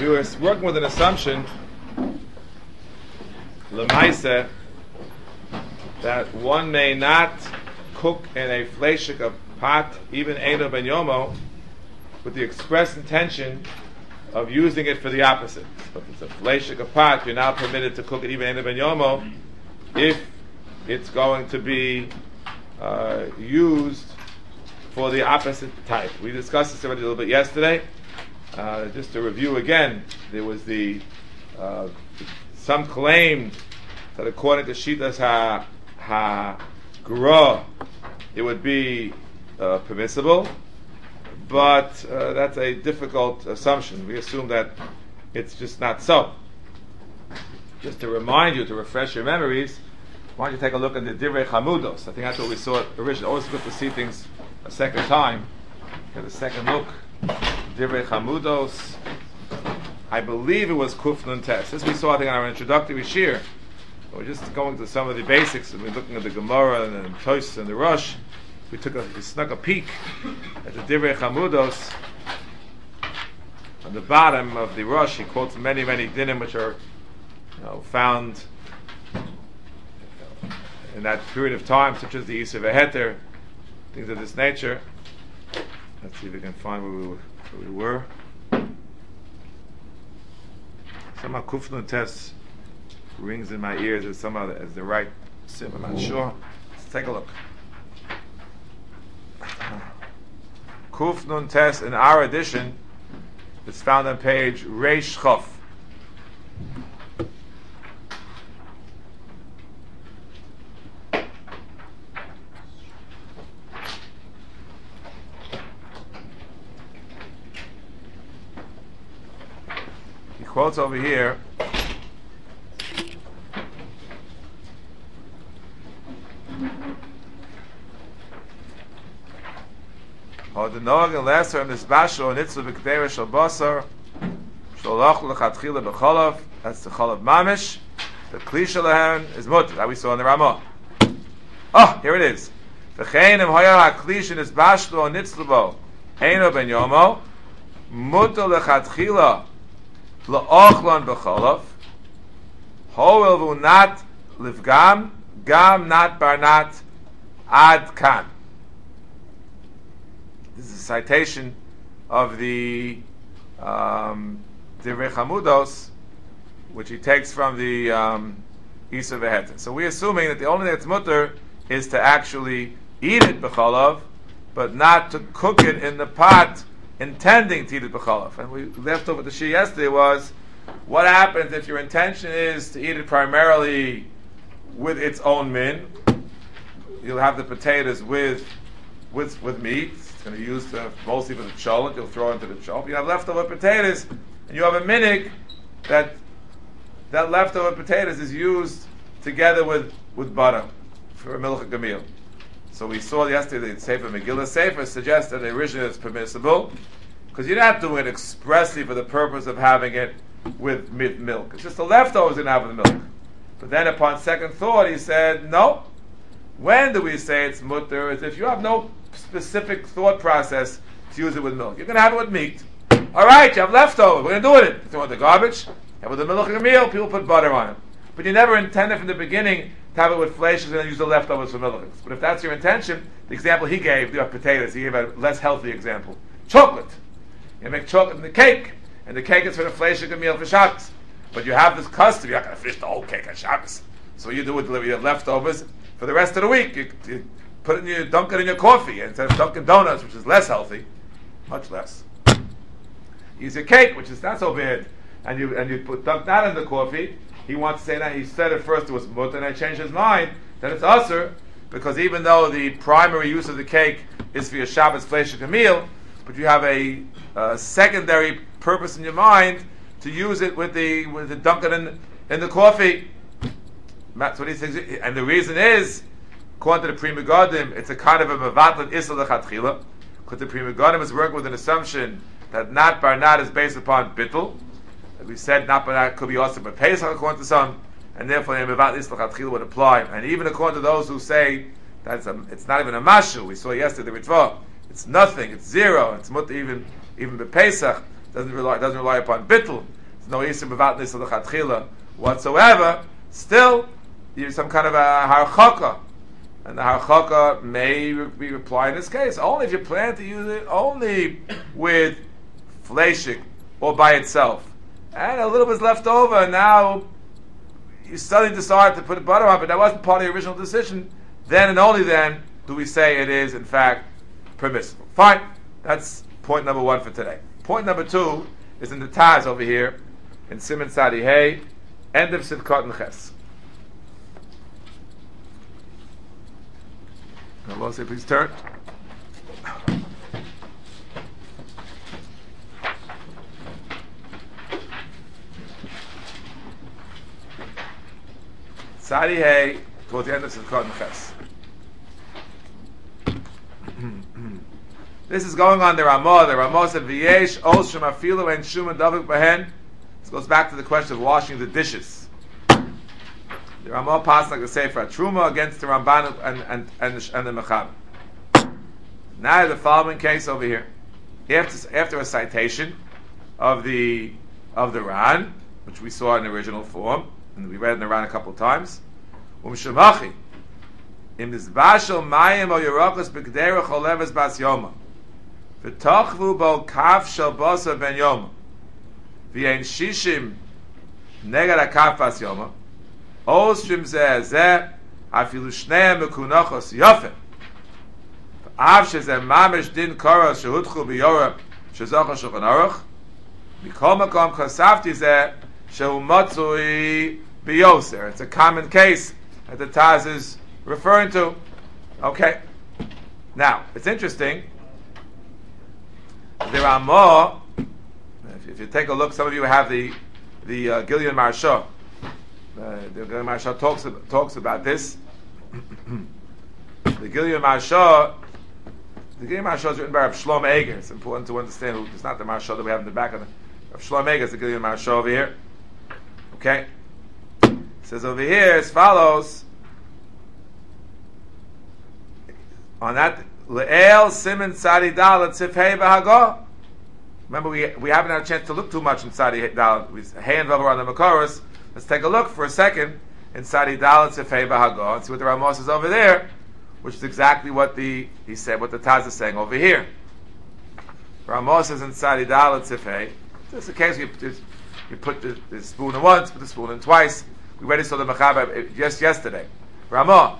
we were working with an assumption, Lemaise, that one may not cook in a fleshik of pot, even Eino Ben Yomo, with the express intention of using it for the opposite. So if it's a fleshik of pot, you're now permitted to cook it even Eino Ben Yomo if it's going to be used for the opposite type. We discussed this already a little bit yesterday. Just to review again, there was some claimed that according to Shitas ha-gra, it would be permissible, but that's a difficult assumption. We assume that it's just not so. Just to remind you, to refresh your memories, why don't you take a look at the Divrei Chamudos? I think that's what we saw originally. Always good to see things a second time. Get a second look. Divrei Chamudos. I believe it was Kuf Nun Tes. This we saw, I think, in our introductory shir. We're just going to some of the basics. We're looking at the Gemara and the Toys and the Rosh. We snuck a peek at the Divrei Chamudos. On the bottom of the Rosh, he quotes many, many dinim which are found in that period of time, such as the Yisur V'Heter, things of this nature. Let's see if we can find where we were. Somehow Kuf Nun Tes rings in my ears as the right sim. I'm not sure. Let's take a look. Kuf Nun Tes in our edition is found on page Reish Chof. Quotes over here. That's the chalav mamish. The klisha lehen is mutter, that we saw in the Ramah. Oh, here it is. V'chein im hoya haklisha is bashlo nitzlubo eino ben yomo mutter lechatchila la'ochlan b'chalav hoel vu nat livgam gam nat barnat ad kan. This is a citation of the Divrei Chamudos, which he takes from the Yisur V'Heter. So we're assuming that the only thing that's mutter is to actually eat it b'chalav, but not to cook it in the pot intending to eat it b'chalav. And we left over the shir yesterday was, what happens if your intention is to eat it primarily with its own min? You'll have the potatoes with meat. It's going to be used mostly for the cholent. You'll throw into the cholent. You have leftover potatoes, and you have a minig that leftover potatoes is used together with butter for a milch gamil. So we saw yesterday that Sefer Megillah Sefer suggests that originally it's permissible because you're not doing it expressly for the purpose of having it with milk. It's just the leftovers you're going to have with the milk. But then upon second thought, he said, no. When do we say it's mutter? It's if you have no specific thought process to use it with milk. You're going to have it with meat. All right, you have leftovers. We're going to do it. If you want the garbage, and with the milk and meal, people put butter on it. But you never intended from the beginning to have it with flesh and then use the leftovers for milk. But if that's your intention, the example he gave, the potatoes, he gave a less healthy example. Chocolate. You make chocolate in the cake, and the cake is for the flesh and meal for Shabbos. But you have this custom, you're not going to finish the whole cake on Shabbos. So you do it, deliver your leftovers for the rest of the week. You put it in dunk it in your coffee instead of Dunkin' Donuts, which is less healthy, much less. Use your cake, which is not so bad, and you dunk that in the coffee. He wants to say that he said at first it was mutter, and I changed his mind that it's usher, because even though the primary use of the cake is for your Shabbos flesh and meal, but you have a secondary purpose in your mind to use it with the dunking in the coffee. That's what he thinks, and the reason is, according to the Pri Megadim, it's a kind of a mevatlet isel lechatchila, because the Pri Megadim is working with an assumption that not bar not is based upon bittul. As we said, not bar not could be also by Pesach according to some, and therefore the mevatlet isel lechatchila would apply. And even according to those who say that it's not even a mashu, we saw yesterday the Ritva, it's nothing, it's zero, it's mutter even by Pesach, doesn't rely upon bittul. no Isur Bevatnis of the Chatchila whatsoever, still, there's some kind of a harchaka. And the harchaka may be applied in this case. Only if you plan to use it only with fleshik or by itself. And a little bit's left over, and now you suddenly decide to put butter on, but that wasn't part of the original decision. Then and only then do we say it is, in fact, permissible. Fine. That's point number 1 for today. Point number 2 is in the Taz over here, in Siman Sadi Hey, end of Sivkot and Ches. Allah say, please turn. Sadi Hey, towards the end of Sivkot and Ches. This is going on the Ramah. The Ramah said, "V'yesh ol shemafilu and shum and davik behen." This goes back to the question of washing the dishes. The Ramah passed like the Sefer Truma against the Ramban and the Mechab. Now the following case over here, after a citation of the Ran, which we saw in the original form, and we read in the Ran a couple of times, Shemachi im nisbashel mayim o yerokas b'kderech oleves bas yoma. V'tochvu bo kaf shel bosa ben yoma. V'yein shishim negad hakaf bas yoma. Oz shim zeh zeh afilu shneim mekunachos yofen. Av shezeh mamish din koros shehutchu b'yorah shezocha shulchan aruch. Mikol makom kosafti zeh shehu motzui b'yoser. It's a common case that the Taz is referring to. Okay. Now, it's interesting. The Ramah, if you take a look, some of you have the Gilyon Maharsha. The Gilyon Maharsha talks about this. The Gilyon Maharsha is written by Rav Shlomo Eger. It's important to understand who. It's not the Maharsha that we have in the back of the Rav Shlomo Eger. It's the Gilyon Maharsha over here. Okay. It says over here as follows. On that Le'el Siman Tzadi Dalet Tzifhei B'Hagah. Remember, we haven't had a chance to look too much in Tzadi Dalet. Hey and Vav are on the Makoros. Let's take a look for a second in Tzadi Dalet Tzifhei B'Hagah and see what the Ramah says over there, which is exactly what what the Taz is saying over here. Ramah says in Tzadi Dalet Tzifhei. This is the case you put the spoon in once, put the spoon in twice. We already saw the Mechaba just yesterday. Ramah.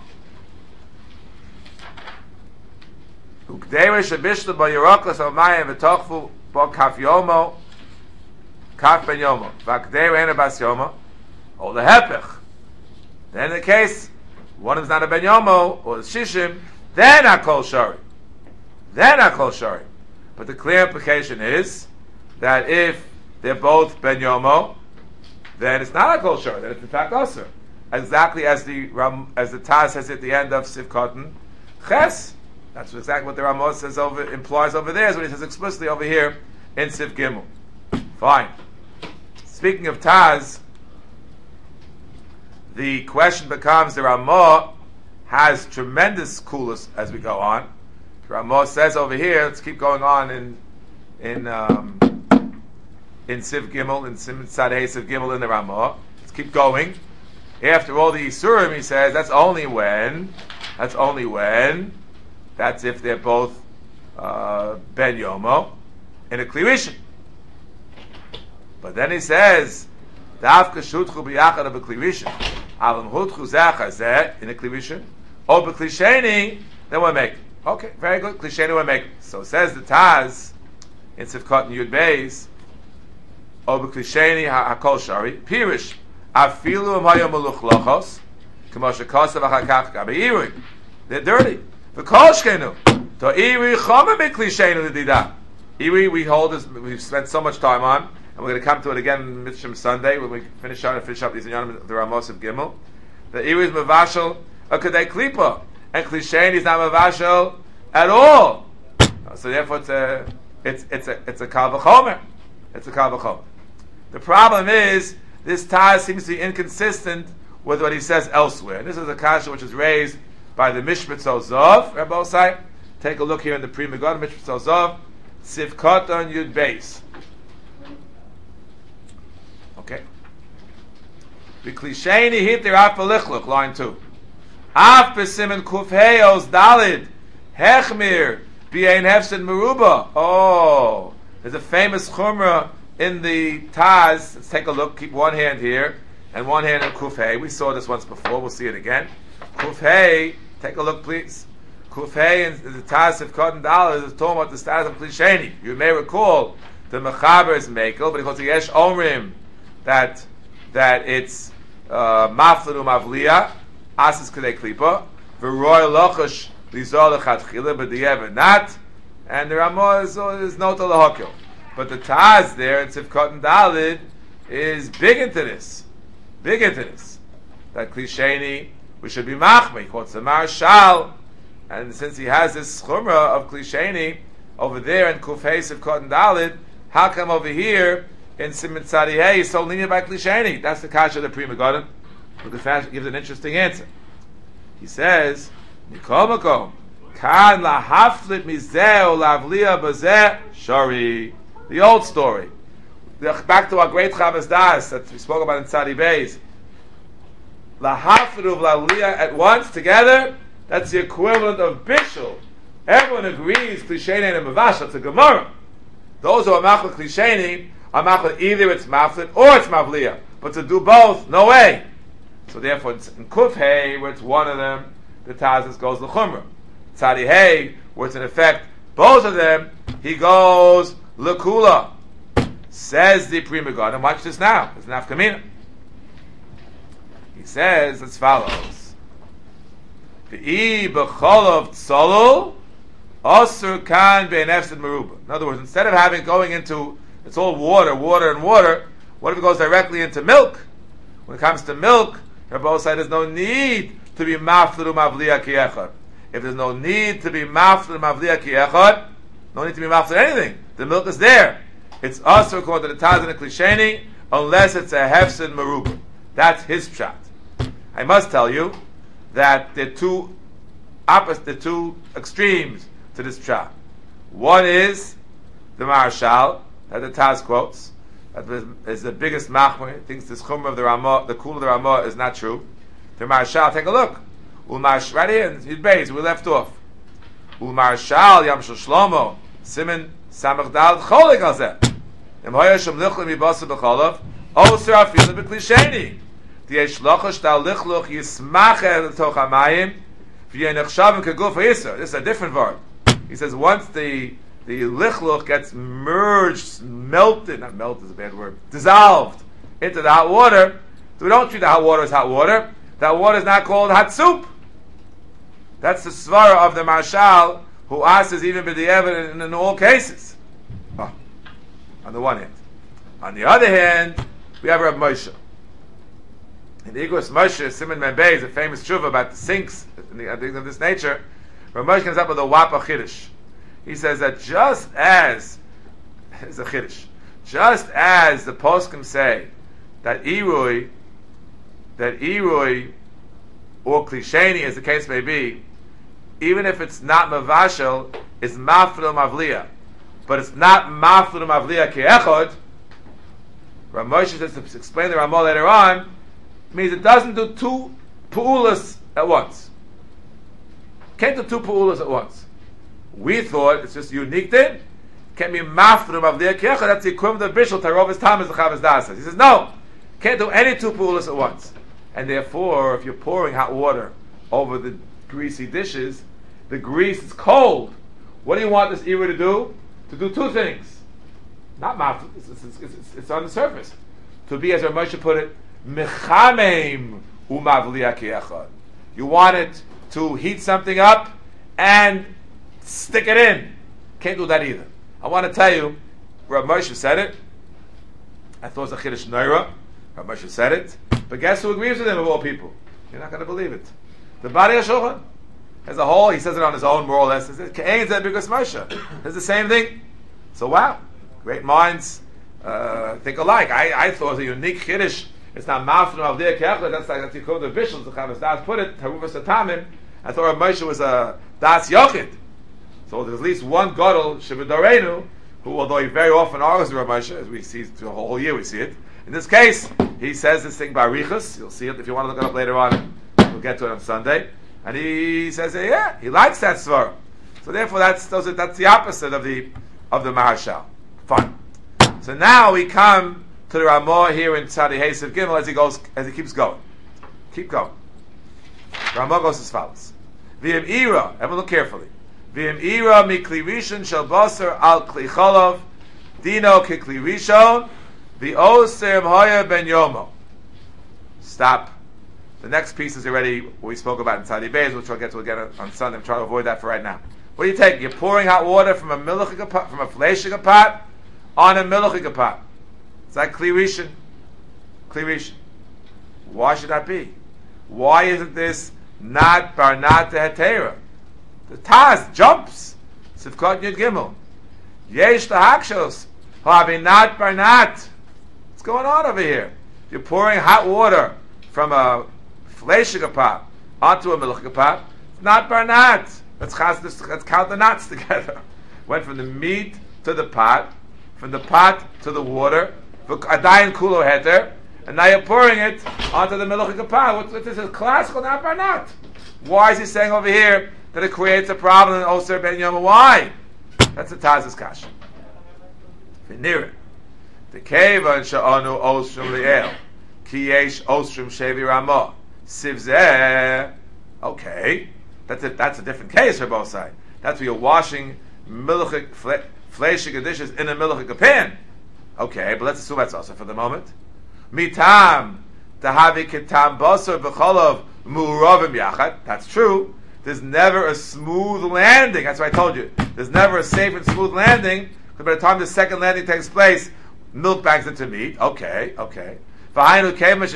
Ukdei shebishlu ba yerokas al mayim v'tochvu bo kaf yomo, kaf ben yomo, v'akdei ena bas yomo, or the hepech. Then in the case, one is not a ben yomo, or shishim, then hakol shari. But the clear implication is that if they're both ben yomo, then it's not hakol shari, then it's in fact aser. Exactly as the Taz says at the end of Sivkot Ches. That's exactly what the Ramah says implies over there, is what he says explicitly over here in Siv Gimel. Fine. Speaking of Taz, the question becomes, the Ramah has tremendous coolness as we go on. The Ramah says over here, let's keep going on in Siv Gimel, in Sadeh Siv Gimel in the Ramah. Let's keep going. After all the Isurim, he says, that's if they're both ben yomo in a klirishin. But then he says, "Davka shutchu biyachad b'klirishin, alam hutchu zeh in a klirishin, or b'klisheni." Then we'll make it. Okay, very good. Klisheni we'll make it. So says the Taz in Sivkot and Yud Beis, or b'klisheni hakol shari pirish afilu amayom meluchlochos k'moshe kosav achakach gabeiri. They're dirty. The kolshkenu to iri chama b'klishenu l'dida. Iri we hold this. We've spent so much time on, and we're going to come to it again on Mitzvah Sunday when we finish up these inyanim the Ramos of Gimel. The iri is mavashel a kadei klipa, and klisheni is not mavashel at all. So therefore, it's a kal v'chomer. It's a kal v'chomer. The problem is this Taz seems to be inconsistent with what he says elsewhere. And this is a kasha which is raised by the Mishpat Zov, Rabbi Osai. Take a look here in the Pri Megadim, Mishpat Zov, Sivkot on Yud Beis. Okay. The klisheni hit their apalichluk, line 2. Af besimen kufheos dalid hechmir b'ein hefsed meruba. Oh, there's a famous chumrah in the Taz. Let's take a look. Keep one hand here and one hand in kufhei. We saw this once before. We'll see it again. Kufhei. Take a look, please. Kufhei and the Taz of Cotton Dalid is talking about the status of klisheni. You may recall the mechaber is mekel, but he calls the yesh omrim that it's maflinu mavliya. Asis Kedei Klipa, V'roy Lochash Lizol Lechatchila, but the Yever not, and the Ramah is no to Lahokil. But the Taz there in Sivkot and Dalid is big into this. That Klisheni, we should be Machme. He quotes the Marshal, and since he has this Chumrah of Klisheni over there in Kufei Sivkot and Dalid, how come over here in Siman Tzadihei he's so lenient by Klisheni? That's the Kasha of the Pri Megadim. Because that gives an interesting answer. He says, Nikol Makom, Kan lahaflit mizeh lavliya bazeh shari. The old story. Back to our great Chavas Das that we spoke about in Tzadi Beis. Lahaflit lavliya at once together. That's the equivalent of bishul. Everyone agrees klisheni and mavash. That's a Gemara. Those who are machlet klisheni are machlet either it's maflit or it's mavliya. But to do both, no way. So therefore, in Kufhei, where it's one of them, the Tazis goes l'chumrah. Tzadi Hey, where it's in effect both of them, he goes l'kula. Says the Pri Megadim. Watch this now. It's nafkamina. He says as follows: V'i b'cholov tzolul osur kan bein efsed meruba. In other words, instead of going into it's all water, what if it goes directly into milk? When it comes to milk, Rabbi said there's no need to be maflu mavliya ki echad. If there's no need to be maflu mavliya ki echad, no need to be maflu anything. The milk is there. It's also according to the Taz and the Klisheni, unless it's a hefsed meruba. That's his pshat. I must tell you that the two extremes to this pshat. One is the Marshal that the Taz quotes. That is the biggest machmer. Thinks this chumrah of the Ramah, the kul of the Ramah, is not true. The Marshal, take a look. Right here in his base, we left off. Marshal Yamshel Shlomo Simen Samach Dal Cholik Alzeh. Em Hoya Shem Lichlim Yibasa B'Cholov Oser Afilu B'Klisheni. Diyesh Lochash Dal Lichluch Yismacher L'Toch HaMayim V'yenechshavim Keguf HaYisr. This is a different word. He says once the lichluch gets melted, not melted is a bad word, dissolved into the hot water. So we don't treat the hot water as hot water. That water is not called hot soup. That's the svara of the Marshal, who asks even b'di'evet in all cases. On the one hand. On the other hand, we have Rav Moshe. In the Igros Moshe, Simon Membei is a famous tshuva about the sinks and things of this nature. Rav Moshe comes up with a wapa chiddush. He says that just as it's a chiddush, just as the poskim say that irui or klisheni, as the case may be, even if it's not mavashel, is maflu mavliya, but it's not maflu mavliya ke'echod. Rav Moshe says to explain the Ramah later on, means it doesn't do two pu'ulas at once. Can't do two pu'ulas at once. We thought it's just a unique thing. Can't be mafru mavliya ke'echad. That's the equivalent of bishul tarovis tam as the Chavas Das says. He says no, can't do any two pu'ulas at once. And therefore, if you're pouring hot water over the greasy dishes, the grease is cold. What do you want this era to do? To do two things. Not mafru. It's on the surface. To be, as Rav Moshe put it, mechameim umavliya ke'echad. You want it to heat something up and stick it in. Can't do that either. I want to tell you, Rav Moshe said it. I thought it was a chiddush neira. Rav Moshe said it. But guess who agrees with him of all people? You're not going to believe it. The Bari HaShulchan as a whole, he says it on his own more or less. He says, Ke'ein zeh b'Igros Moshe. It's the same thing. So wow, great minds think alike. I thought it was a unique chiddush. It's not mafnu of their kechlet. That's the code of Bishul. The Chavas Das put it. Taruvas Atamim. I thought Rav Moshe was a Das Yochid. So there's at least one gadol Shebedorenu who, although he very often argues with Rav Moshe, as we see through the whole year, we see it. In this case, he says this thing by Riches. You'll see it if you want to look it up later on. We'll get to it on Sunday. And he says, yeah, he likes that svara. So therefore, that's the opposite of the Maharshal. Fine. So now we come to the Ramah here in Tzadi Hesev Gimel as he keeps going. Keep going. Ramah goes as follows: V'im ira. Everyone look carefully. V'im ira mikli rishon shel basar al kli cholav dino kikli rishon v'oser hoya ben yomo. Stop. The next piece is already what we spoke about in Tzadi Beis, which we'll get to again on Sunday. I'm trying to avoid that for right now. What do you take? You're pouring hot water from a milchika pot, from a fleishika pot, on a milchika pot. It's like kli rishon. Kli rishon. Why should that be? Why isn't this not barnat hetera? The Taz jumps. Sivkot Yud Gimel. Yesh lahakshos. Havi not barnat. What's going on over here? You're pouring hot water from a fleishika pot onto a milchika pot. It's not barnat. Let's count the knots together. Went from the meat to the pot, from the pot to the water, adayin kulo heter, and now you're pouring it onto the milchika pot. This is classical, not barnat. Why is he saying over here that it creates a problem in Oser Ben Yoma? Why? That's the Taz's kasha. V'nira. The keva sha'anu osrim li'el. Ki yesh osrim shevi ramah. Sivzeh. Okay. That's a different case for both sides. That's where you're washing fleishika dishes in a milchika pan. Okay, but let's assume that's also for the moment. Mitam tahavi kitam basar v'cholov mu'ravim yachad. That's true. There's never a smooth landing. That's what I told you. There's never a safe and smooth landing, because by the time the second landing takes place, milk bangs into meat. Okay. As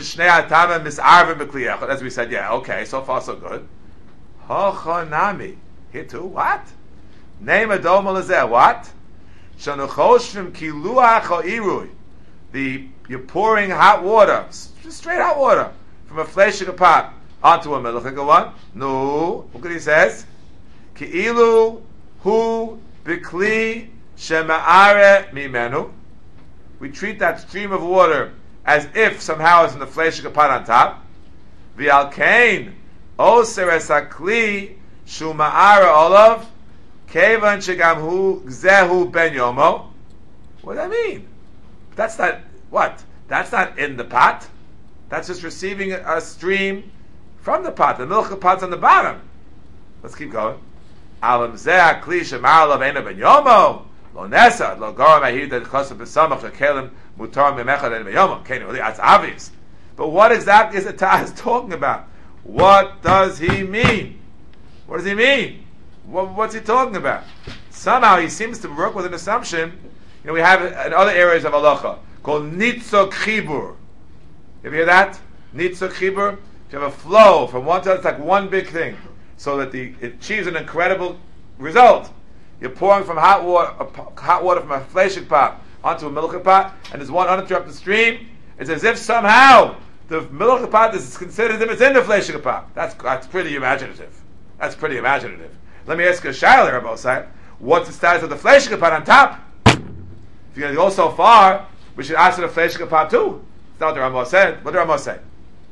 we said, yeah, okay, so far so good. Hochanami. Here too, what? Name a domal what? Shanuchoshvim kiluach ha'irui. You're pouring hot water, just straight hot water, from a fleishika pot onto a milchika one. No, look what he says. Ki'ilu hu bikli shema'are mimenu. We treat that stream of water as if somehow it's in the fleishika pot on top. V'alkein oser esakli shuma'ara olav kevan shegam hu gzehu ben yomo. What does that mean? That's not what? That's not in the pot. That's just receiving a stream from the pot. The milk pot's on the bottom. Let's keep going. Alam zeh kli shema'ara olav ena ben yomo. Lo nesa lo garam ahir that kosav b'samach shekelim mutar memechad en ben yomo. Okay, that's obvious. But what exactly is the Taz talking about? What does he mean? What does he mean? What's he talking about? Somehow he seems to work with an assumption. We have in other areas of halacha called nitzok chibur. You hear that? Nitzok chibur. You have a flow from one to the other. It's like one big thing, so that it achieves an incredible result. You're pouring from hot water from a fleishik pot onto a milchik pot, and there's one uninterrupted stream. It's as if somehow the milchik pot is considered as if it's in the fleishik pot. That's pretty imaginative. That's pretty imaginative. Let me ask you a shayla, Rabbi Osai. What's the status of the fleishik pot on top? If you're going to go so far, we should ask for the fleishik pot too. That's not what the Ramah said. What did the Ramah say?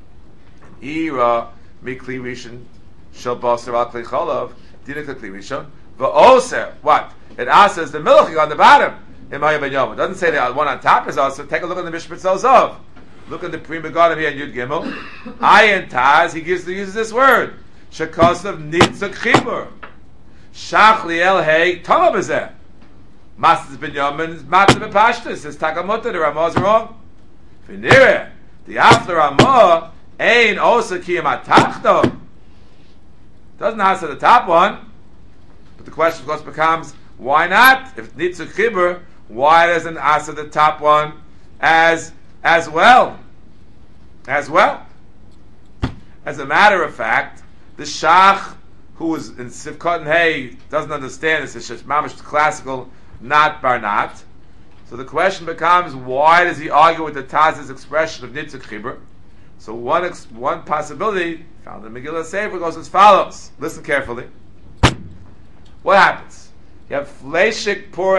Ira mikli rishon shel basar al kli cholav dina kli rishon v'oser. What? It asks the milchik on the bottom. It doesn't say the one on top is also. Take a look at the Mishpat Zov. Look at the Pri Megadim here in Yud Gimel. Ayin Taz, he uses this word. Shekosav nitzak chibur. Shach liel hey tama b'zeh. Masas ben Yomin is matzah b'pashtus. Says Takamota, the Ramah is wrong. V'nireh, the after Ramah, ein osa kiyam atachto. Doesn't answer the top one. But the question of course becomes, why not? If nitzak chibur, why doesn't answer the top one as well? As well. As a matter of fact, the Shach, who is in Sivkot and Hay, doesn't understand this. It's just mamish classical, not barnat. So the question becomes, why does he argue with the Taz's expression of nitzuk chibur? So one possibility found in Megillah Sefer goes as follows. Listen carefully. What happens? You have fleishik pouring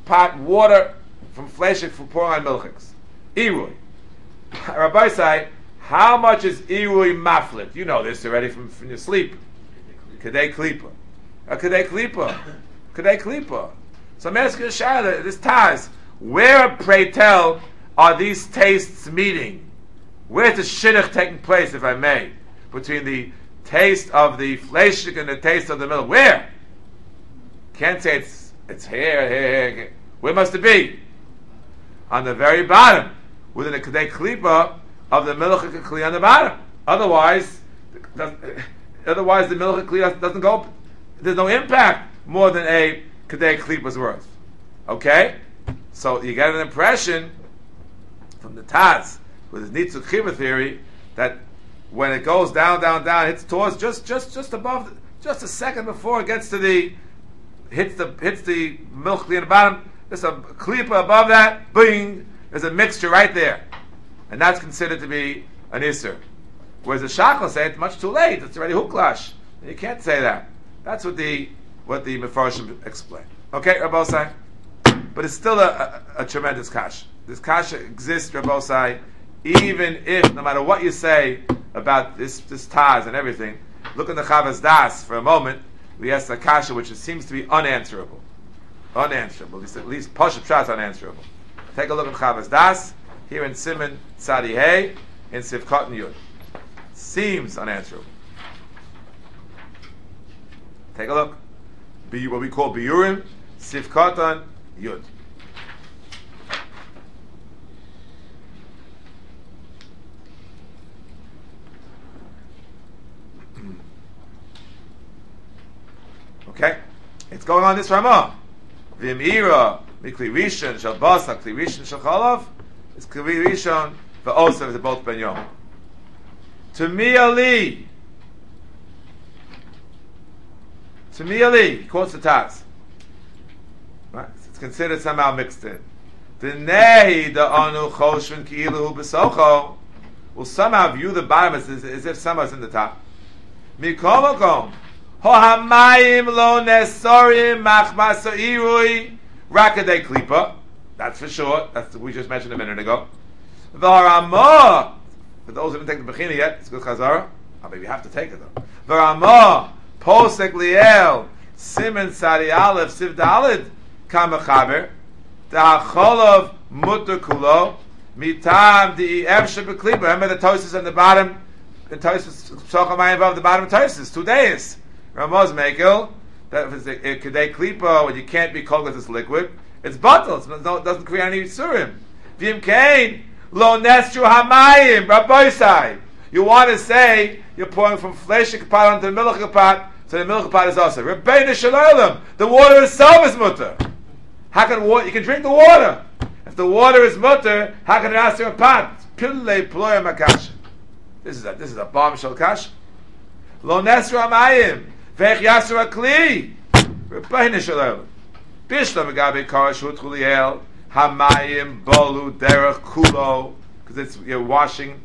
pot water from fleshik for pouring on milchiks. Irui. Rabbi say, how much is irui maflit? You know this already from your sleep. Kedei klipa. Kedei klipa. Kedei klipa. So I'm asking Shara, this Taz, where, pray tell, are these tastes meeting? Where's the shidduch taking place, if I may, between the taste of the fleshik and the taste of the milk? Where? Can't say it's here. Where must it be? On the very bottom, within the kedei klipa of the milchik kli on the bottom. Otherwise the milchik kli doesn't go. There's no impact more than a kedei klipa's worth. Okay, so you get an impression from the Taz with his nitzuk chiva theory that when it goes down, it's towards just above, just a second before it gets to the hits the milk kli on the bottom. There's a klipa above that. Bing. There's a mixture right there, and that's considered to be an isser. Whereas the shachal say it's much too late; it's already huklash. You can't say that. That's what the Mefarshim explain. Okay, Rabbosai, but it's still a tremendous kasha. This kasha exists, Rabbosai, even if no matter what you say about this Taz and everything. Look in the Chavas Das for a moment. We ask the kasha which seems to be unanswerable, at least Pashat Pshat unanswerable. Take a look at Chavas Das, here in Siman Tzadi Hey, in Sivkot and Yud. Seems unanswerable. Take a look. What we call Biyurim, Sivkot and Yud. Okay? It's going on this Ramah. V'imira, Mikli Rishon, Shal Basa, Kli Rishon, Shal Chalav. It's Kli Rishon, V'osav, they're both Ben Yom. To me Ali, he quotes the Taz. Right? It's considered somehow mixed in. The Nehi, the Anu Choshvin Ki'ilu B'socho, will somehow view the bottom as if someone's in the top. Mikomakom, Ho Hamayim Lo Nesorim Machmas Irui Rakadei Klipa. That's for sure. That's what we just mentioned a minute ago. V'Ramah, for those who didn't take the Bechina yet, it's good Chazara. Maybe you have to take it though. V'Ramah, Posek Liel, Siman Sadi Aleph, Siv Dalid, Kamachaber, Da'acholov Mutter Kulo, Mitam Di Evshe Beklipa. Remember the Tosis on the bottom, the Tosis Psochamayim above the bottom of Tosis, 2 days. Ramaz Mekel, that if it's a Kedei Klipa, when you can't be called with this liquid, it's bottled, it doesn't create any Yitzurim. V'im Kain, Lo Nestru Hamayim, Rabboisai. You want to say, you're pouring from fleshik pot onto the milchik pot, so the milk pot is also Rebbeinu Shalom. The water itself is mutter. How can water? You can drink the water. If the water is mutter, how can it ask you a pot? Pillei ploya makash. This is a bombshell kash. Lo nesru amayim veich yasru akli. Rebbeinu Shalom. Bishlam agabe karashut chuliel hamayim bolu derech kulo, because you're washing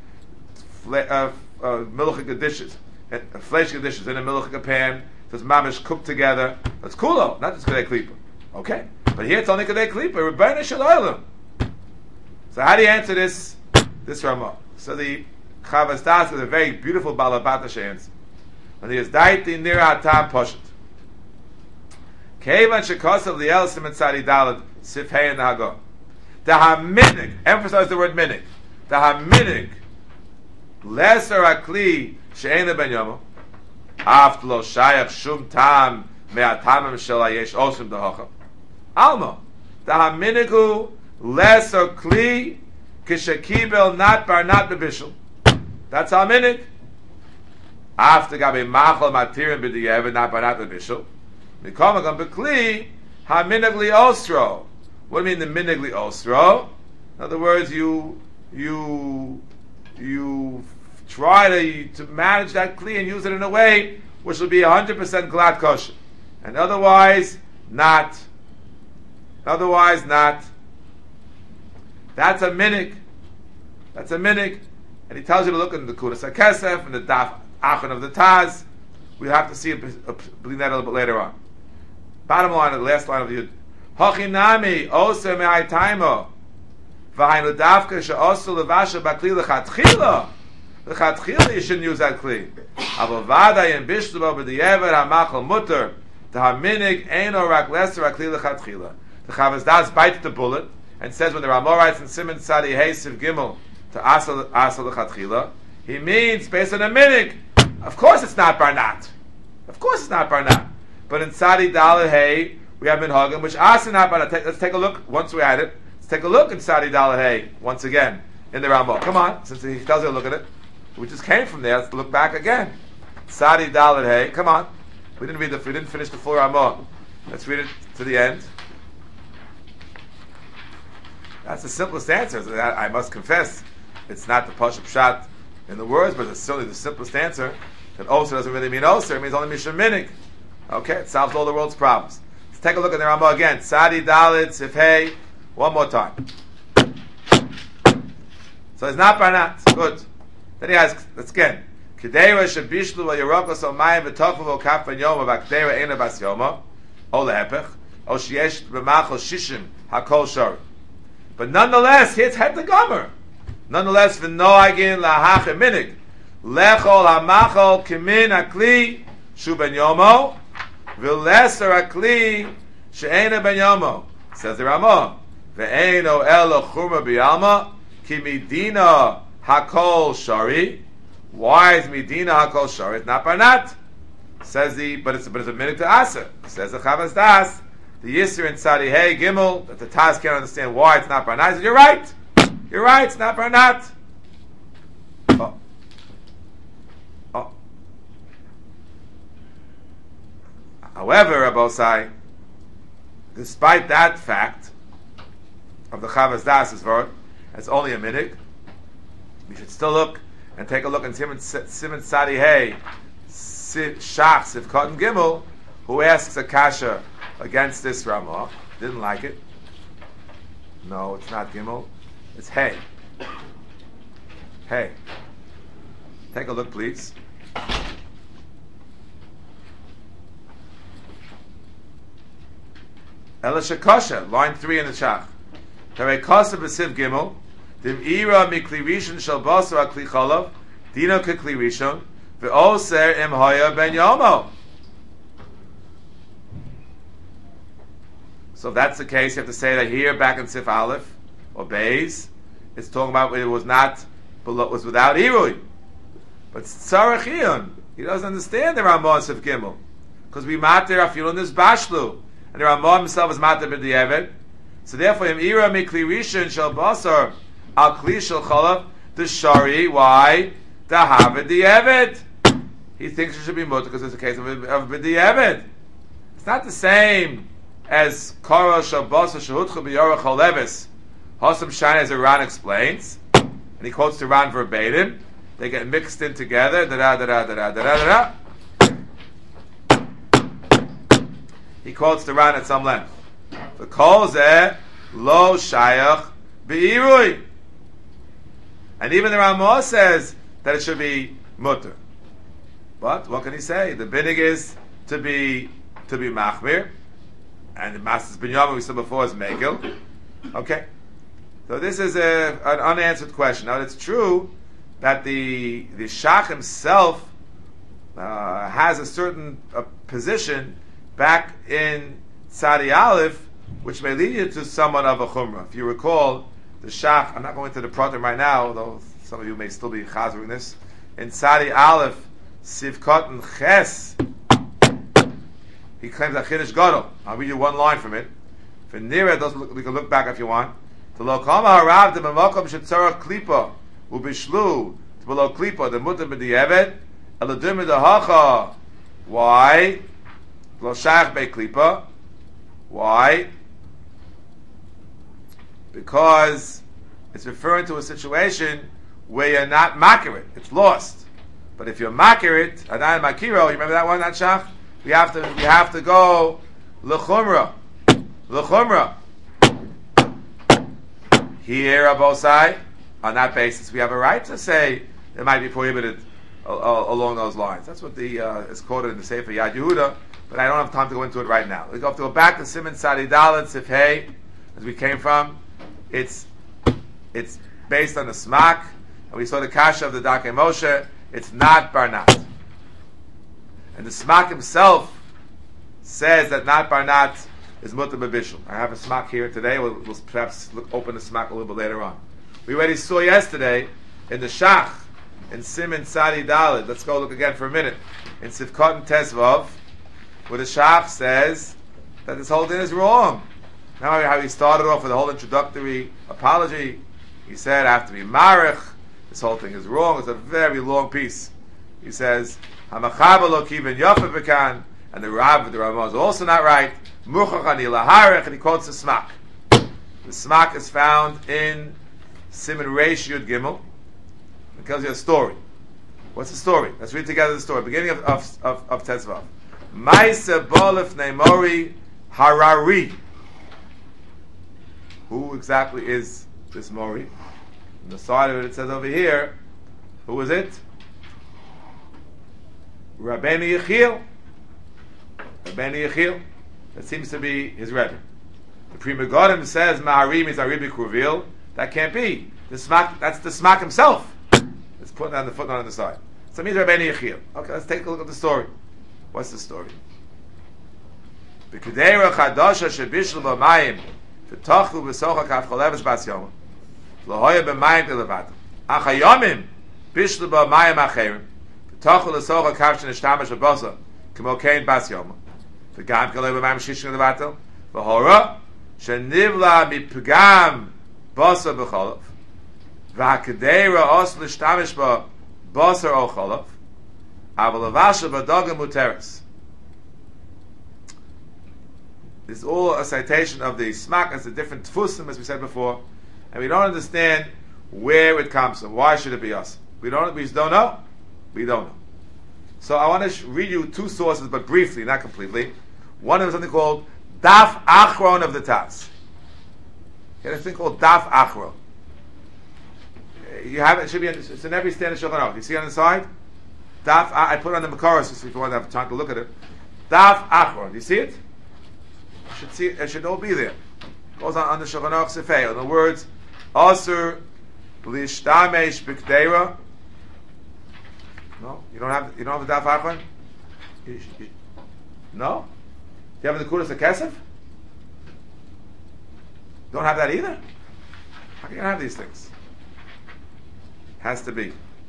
milchik dishes. Fleshik dishes in a milchik pan, so it's mamish cooked together. That's kulo, not just kedei klipa. Okay, but here it's only kedei klipa. Rebbeinu Shalom. So how do you answer this Ramah? So the Chavas Das is a very beautiful balabata answer. When he is daiti nira hatam poshet. Keivan shekosav liel siman tzadi dalad sifhei nahago. The haminig, emphasize the word minig. The haminig lesser akli she'ena ben yomo after lo shayach shum tam me'atamim shel hayesh osum dehocha alma the haminigu lesser kli kishakibel not bar not bebishul. That's haminig. After gabe machal matirim b'diyev not bar not bebishul mikomagam bekli haminig li osro. What do you mean the minig li osro? In other words, you try to manage that kli and use it in a way which will be 100% glad kosher, and otherwise not. That's a minig. And he tells you to look in the Kudas HaKesef and the Daf Achan of the Taz. We have to see bring that a little bit later on. Bottom line, the last line of the Hochinami oser me'aytaimo. V'hainu davka she'osu levasha bakli lechatchila. Lechatchila you shouldn't use that kli. Avo vaday in bishlubo b'diyever hamachal mutter. The haminig eino rak leser akli lechatchila. The Chavas Das bites the bullet and says when the Ramah writes in Siman Tzadi Hey Siv Gimel to Asa lechatchila, he means based on a minig. Of course it's not Barnat. Of course it's not Barnat. But in Tzadi Dalet Hey we have Minhagim which Asa not Barnat. Let's take a look once we had it. Let's take a look in Tzadi Dalet Hey once again in the Ramah. Come on, since he tells you to look at it. We just came from there. Let's look back again. Tzadi Dalet Hey. Come on. We didn't finish the full Ramah. Let's read it to the end. That's the simplest answer. I must confess, it's not the Pashup Pshat in the words, but it's certainly the simplest answer. That Oser doesn't really mean Oser, it means only Mishra Minig. Okay, it solves all the world's problems. Let's take a look at the Ramah again. Tzadi Dalet Sif Hey. One more time. So it's not Barnat. Good. Then he asks, let's again. Kedera shebishlu v'yirokos al mayim v'tofu v'okaf v'nyoma v'akdera eina bas yoma o lehepech o sheyesh b'machol shishim hakol shori. But nonetheless, here's het the gomer. Nonetheless, v'noagin lahach eminig lechol hamachol kimin akli shu ben yomo v'leser akli she'ena ben yomo. Says the Ramah, ve'eino elo churma b'yalma ki midina hakol shori. Why is Medina Hakol Shor? It's not Barnat. Says but it's a minute to Asa. Says the Chavas Das, the Yisr in Tzadi Hey Gimel, that the Taz can't understand why it's not Barnat. He says, you're right. You're right, it's not Barnat. However, Rabosai, despite that fact of the Chavas Das' word, it's only a minute. We should still look and take a look in Siman Tzadi Hey, Shach Sivkot and Gimel, who asks a kasha against this Ramah. Didn't like it. No, it's not Gimel. It's Hey. Hey. Take a look, please. Elisha Kasha, line 3 in the Shach. Tarei Kasa b'Siv Gimel. Dim ira mikli rishon shel basar akli chalav, dino kekli rishon, ve'oser im haya ben yomo. So if that's the case, you have to say that here, back in Sif Aleph, or Beis, it's talking about it was without irui. But Tzarech he doesn't understand the Ramah Sif Gimel. Because we matter afilun this bashlu. And the Ramah himself is matter b'di'evet. So therefore, im ira mikli rishon shel basar, Al Kli Shel Chalav, the Shari, why? The Havid the Eved. He thinks it should be mutter because it's a case of the Eved. It's not the same as Kara Shabbos Shehutcha B'Yorach Halevis. Hossam Shani, as Iran explains, and he quotes the Iran verbatim. They get mixed in together. He quotes the Iran at some length. The Kol Zeh Lo Shayach B'Irui. And even the Ramah says that it should be mutter. But what can he say? The binig is to be machmir, and the master's binyam we said before is megil. Okay, so this is an unanswered question. Now it's true that the Shach himself has a certain position back in Tzadi Aleph, which may lead you to somewhat of a chumrah. If you recall, the Shach, I'm not going into the pratim right now, although some of you may still be chazering this. In Tzadi Aleph, Sivkot and Ches, he claims that Chiddush Gadol. I'll read you one line from it. For Nira, we can look back if you want. To lo kama harav de b'makom shetzarach klipa ubishlu to below klipa the mutter b'di'evet eladim the hacha. Why? Lo shach be klipa. Why? Because it's referring to a situation where you're not makirit, it's lost. But if you're makirit, adan makiro, you remember that one, that shach? We have to go l'chumra. Here, Abosai, on that basis, we have a right to say it might be prohibited along those lines. That's what is quoted in the Sefer Yad Yehuda. but I don't have time to go into it right now. We have to go back to Siman Tzadi Dalet Sif Hey, as we came from. It's based on the Smak, and we saw the Kasha of the Darkei Moshe. It's not Barnat. And the Smak himself says that not Barnat is Mutter B'Bishul. I have a Smak here today. We'll perhaps open the Smak a little bit later on. We already saw yesterday in the Shach, in Siman Tzadi Dalet. Let's go look again for a minute. In Sivkot and Tesvav, where the Shach says that this whole thing is wrong. Now how he started off with a whole introductory apology. He said, I have to be marich. This whole thing is wrong. It's a very long piece. He says, Hamachaber lo kiven yofa bekan, and the Ramah is also not right. Muchach ani laharech, and he quotes the Smak. The Smak is found in Siman Reish Yud Gimel. It tells you a story. What's the story? Let's read together the story. Beginning of Tezvav. Maisa bolef neimori harari. Who exactly is this Mori? On the side of it, it says over here, who is it? Rabbeinu Yechiel. Rabbeinu Yechiel. That seems to be his Rebbe. The Pri Megadim says Maharim is Aribi Kruvil. That can't be. That's the Smak himself. Let's put down the footnote on the side. So it means Rabbeinu Yechiel. Okay, let's take a look at the story. What's the story? B'kedera chadasha shebishlu b'mayim v'tochlu v'socha kaf choleves bas yom l'hoya b'mayim televatim achayomim bishlu b'mayim acherim v'tochlu v'socha kaf shenishtamesh v'bosa k'mo kein bas yom v'gam k'loi b'mayim shishin televatim v'hora shenivla mipgam bosa b'cholov v'hakedera os l'shtamesh b'bosa o cholov aval avasha b'dogim muteres. This is all a citation of the Smak as the different tfusim, as we said before, and we don't understand where it comes from. Why should it be us? We don't know. We don't know. So I want to read you two sources, but briefly, not completely. One is something called Daf Achron of the Taz. You have a thing called Daf Achron. You have it should be. It's in every standard Shulchan Aruch. You see on the side. Daf. I put it on the Makaros if you want to have time to look at it. Daf Achron. Do you see it? Should see it should all be there. It goes on the Shulchan Aruch Sefei. In the words, Asur Lishtamesh B'Kdeira. No, you don't have the Daf Achron. No, do you have the Kudas HaKesef? Don't have that either. How can you have these things? Has to be.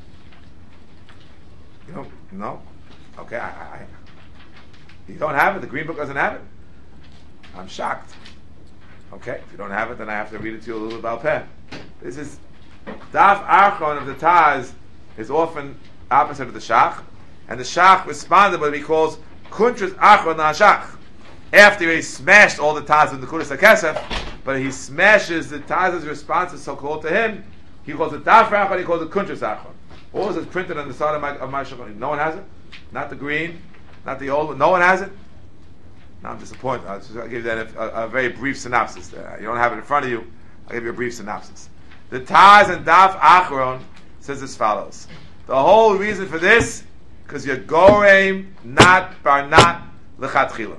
You don't. No. Okay. You don't have it. The Green Book doesn't have it. I'm shocked. Okay, if you don't have it, then I have to read it to you a little about Peh. This is Daf Achron of the Taz is often opposite of the Shach, and the Shach responded what he calls Kuntras Achron HaShach. After he smashed all the Taz in the Kudas HaKesef, but he smashes the Taz's responses so called to him. He calls it Daf Achron. He calls it Kuntras Achron. All this is printed on the side of my Shulchan. No one has it. Not the green, not the old one. No one has it. Now I'm disappointed. I'll give you that a very brief synopsis there. You don't have it in front of you. I'll give you a brief synopsis. The Taz and Daf Achron says as follows. The whole reason for this, because you're Goreim, not Barnat L'chatchila.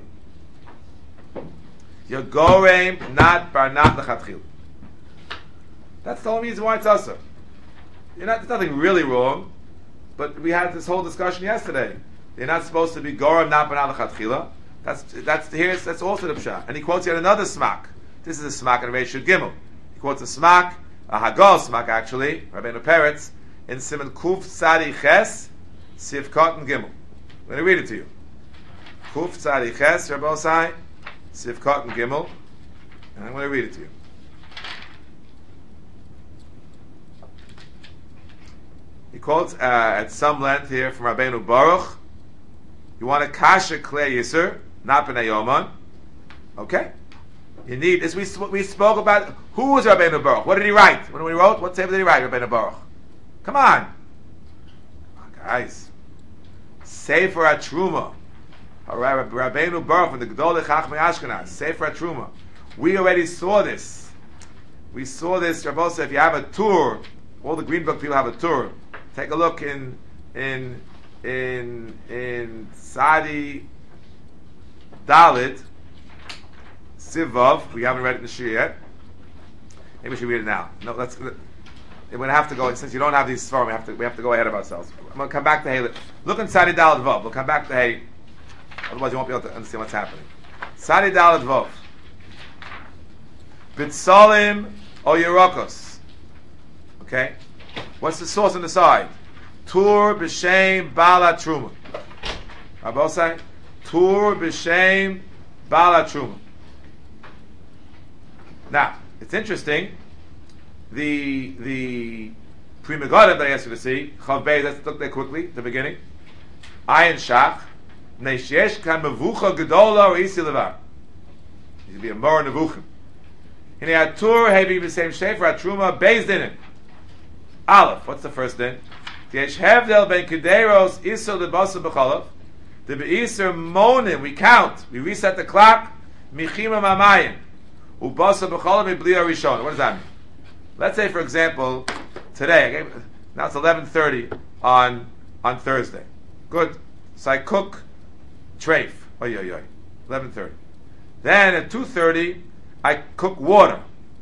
You're Goreim, not Barnat L'chatchila. That's the only reason why it's Asur. There's nothing really wrong, but we had this whole discussion yesterday. You're not supposed to be Goreim, not Barnat L'chatchila. That's also the Pshat. And he quotes yet another Smak. This is a Smak in Reish Yud Gimel. He quotes a Smak, a Hagol Smak actually, Rabbeinu Peretz, in Siman Kuf Tzadi Ches, Sivkot and Gimel. I'm going to read it to you. Kuf Tzadi Ches, Rabbi Osai, Sivkot and Gimel. And I'm going to read it to you. He quotes at some length here from Rabbeinu Baruch. You want a Kasha Klei Yisur, not B'nai Yoman. Okay? You need, as we spoke about, who was Rabbeinu Baruch? What did he write? When he wrote, what table did he write, Rabbeinu Baruch? Come on. Guys. Sefer HaTruma. Rabbeinu Baruch from the Gedolei Chachmei Ashkenaz. Sefer HaTruma. We already saw this. We saw this, Rabbi said, if you have a tour, all the Green Book people have a tour. Take a look in Sadi Dalit, Sivav. We haven't read it in the Shir yet. Maybe we should read it now. No, we're going to have to go, since you don't have these Svarim, we have to go ahead of ourselves. I'm going to come back to Hey. Look in Sadi Dalit Vav. We'll come back to Hey. Otherwise you won't be able to understand what's happening. Sadi Dalit Vav. Bitzalim or Yerokos. Okay? What's the source on the side? Tur b'shem bala truma. Rabosai? Tur b'shem bala truma. Now, it's interesting. The Pri Megadim that I asked you to see, Chav Beis, let's look there quickly, the beginning. Ayin Shach, Neishesh kan mevucha gedola or isi levar. It should be a more nevuchim. And he had Tur, heavy the same shefer, at Truma, Beis Dinim. Aleph, what's the first din? Yesh Hevdel ben Kederos, Iso the Basa B'chalav. The Be'isr Monim, we count, we reset the clock, Michima Mamayim. Ubasa B'chalav B'li Rishon. What does that mean? Let's say, for example, today, now it's 11:30 on Thursday. Good. So I cook treif. 11:30. Then at 2:30, I cook water.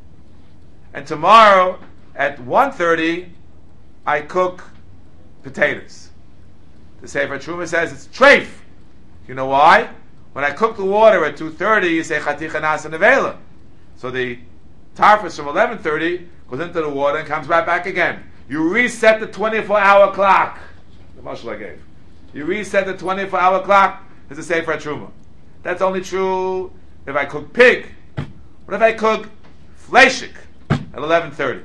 And tomorrow at 1:30, I cook potatoes. The Sefer Truma says it's treif. You know why? When I cook the water at 2:30, you say chaticha nasa nevela. So the tarfus from 11:30 goes into the water and comes right back again. You reset the 24-hour clock. The mashal I gave. You reset the 24-hour clock. It's a Sefer Truma. That's only true if I cook pig. What if I cook fleshik at 11:30?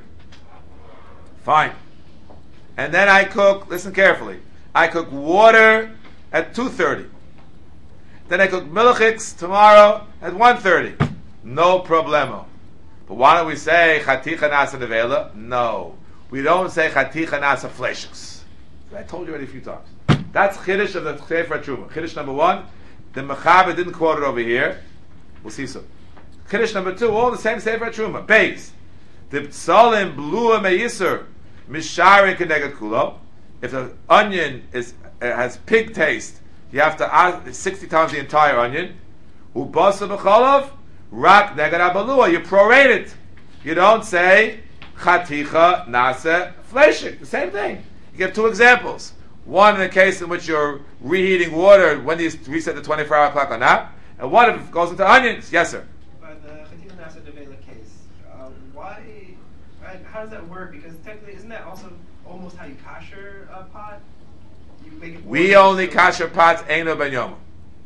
Fine. And then I cook, listen carefully, I cook water at 2:30. Then I cook milchiks tomorrow at 1:30. No problemo. But why don't we say chaticha nasa nevela? No. We don't say chaticha nasa fleshiks. I told you already a few times. That's chiddush of the Sefer Truma. Chiddush number one, the Mechaber didn't quote it over here. We'll see so. Chiddush number two, all the same Sefer Truma. Beis. The psalim blua meyisur misharin keneged kulo. If the onion has pig taste, you have to add 60 times the entire onion. Ubasa b'chalav rak neged abalua. You prorate it. You don't say chaticha nasa fleshik. The same thing. You give two examples. One in the case in which you're reheating water when you reset the 24-hour clock or not, and one if it goes into onions. Yes, sir. But the chaticha nasa nevela case, why? How does that work? Because technically, isn't that also almost how you kasher a pot? You make it. We only kasher pots eino ben yoma.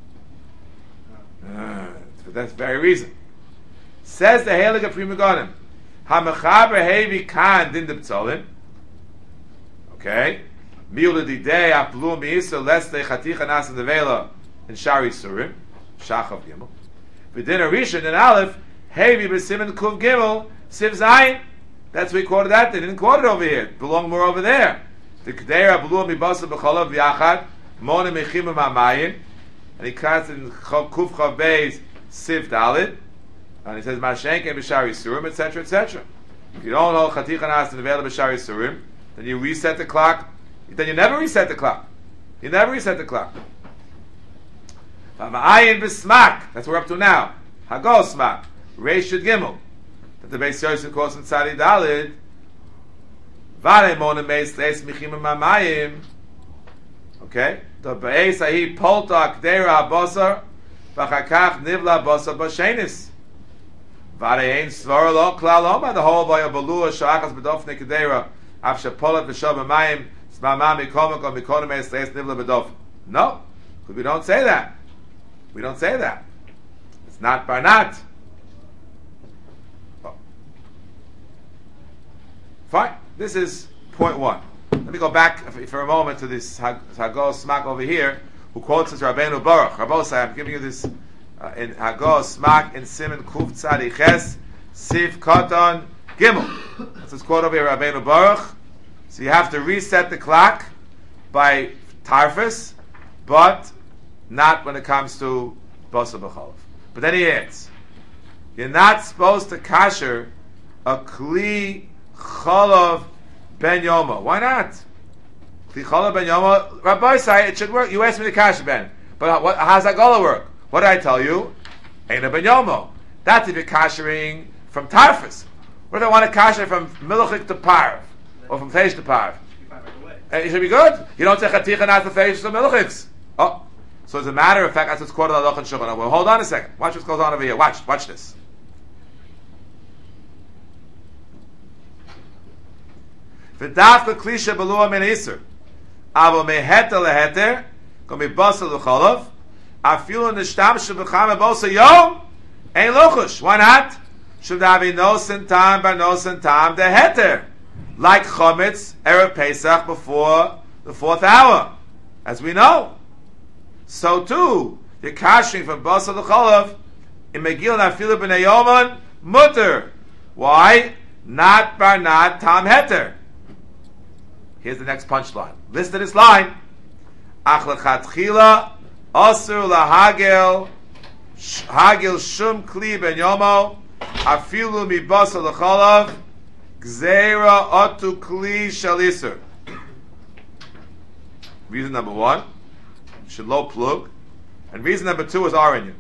For that very reason. Says the Heilige Pri Megadim, Hamechaber hevi kan din de b'tzolim. Okay. Miula didei aplu miisa leste chaticha nasa nevela in Shari Surim Shachav Gimel. V'din Arishan and Aleph hevi b'simen kuv Gimel siv zayin. That's what we quoted that. They didn't quote it over here. It belonged more over there. The Kedera aplu mibasa b'chalav v'yachad mona mechima ma'mayin, and he cuts in Kuf Chav Beis Siv Dalit, and he says Mashenken b'Shari Surim, etc., etc. If you don't hold chaticha nasa nevela b'Shari Surim, then you reset the clock. Then you never reset the clock. You never reset the clock. V'ma'ayin b'smak. That's what we're up to now. Hagol smak. Reish Yud Gimel. That the Beis Yosef calls in Tzadi Dalid. V'alei monem meis leis michim ma'mayim. Okay? The Beis ahi polta akdera habosar. V'chakach nivla bosar b'shenis. V'alei ein svara lo klal oma. The whole boy of Balua sha'achas b'dofne kedera. Af shepolat v'shah b'mayim. No, because we don't say that. We don't say that. It's not barnat. Oh. Fine. This is point one. Let me go back for a moment to this Hagos Smak over here, who quotes this Rabbeinu Baruch. Rabbosai, I'm giving you this in Hagos Smak in Siman Kuf Tzadi Ches Sif Koton Gimel. That's his quote over here, Rabbeinu Baruch. So you have to reset the clock by tarfus, but not when it comes to basa b'chalav. But then he adds, you're not supposed to kasher a kli chalav ben yoma. Why not? Kli chalav ben yoma. Rabbi say it should work. You asked me to kasher ben, but how's that gonna work? What did I tell you? Eina ben yomo. That's if you're kashering from tarfus. What if I want to kasher from milchik to parv, or from feish to parv? And it should be good. You don't say chaticha not the feish to milchiks. Oh, so as a matter of fact, that's what's quoted on Halacha and Shulchan. Well, hold on a second. Watch what goes on over here. Watch this. V'dafka klisha belua min iser. Avo meheta leheter, go mibasa l'cholov, afilu nishtamshu b'chama bosa yom, ein lochush. Why not? Should have a nosen time by nosen time the heter, like chometz erev Pesach before the 4th hour, as we know. So too, you're kashing from basa l'cholov in Megillah afilu b'nei yoman mutter. Why? Not bar not tam heter. Here's the next punchline. Listen to this line. Ach lechatchila asur lahagel hagel shum kli ben yomo afilu mibasa lechalav gzeira otu kli shalisur. Reason number 1, shelo plug, and reason number 2 is Arinyan.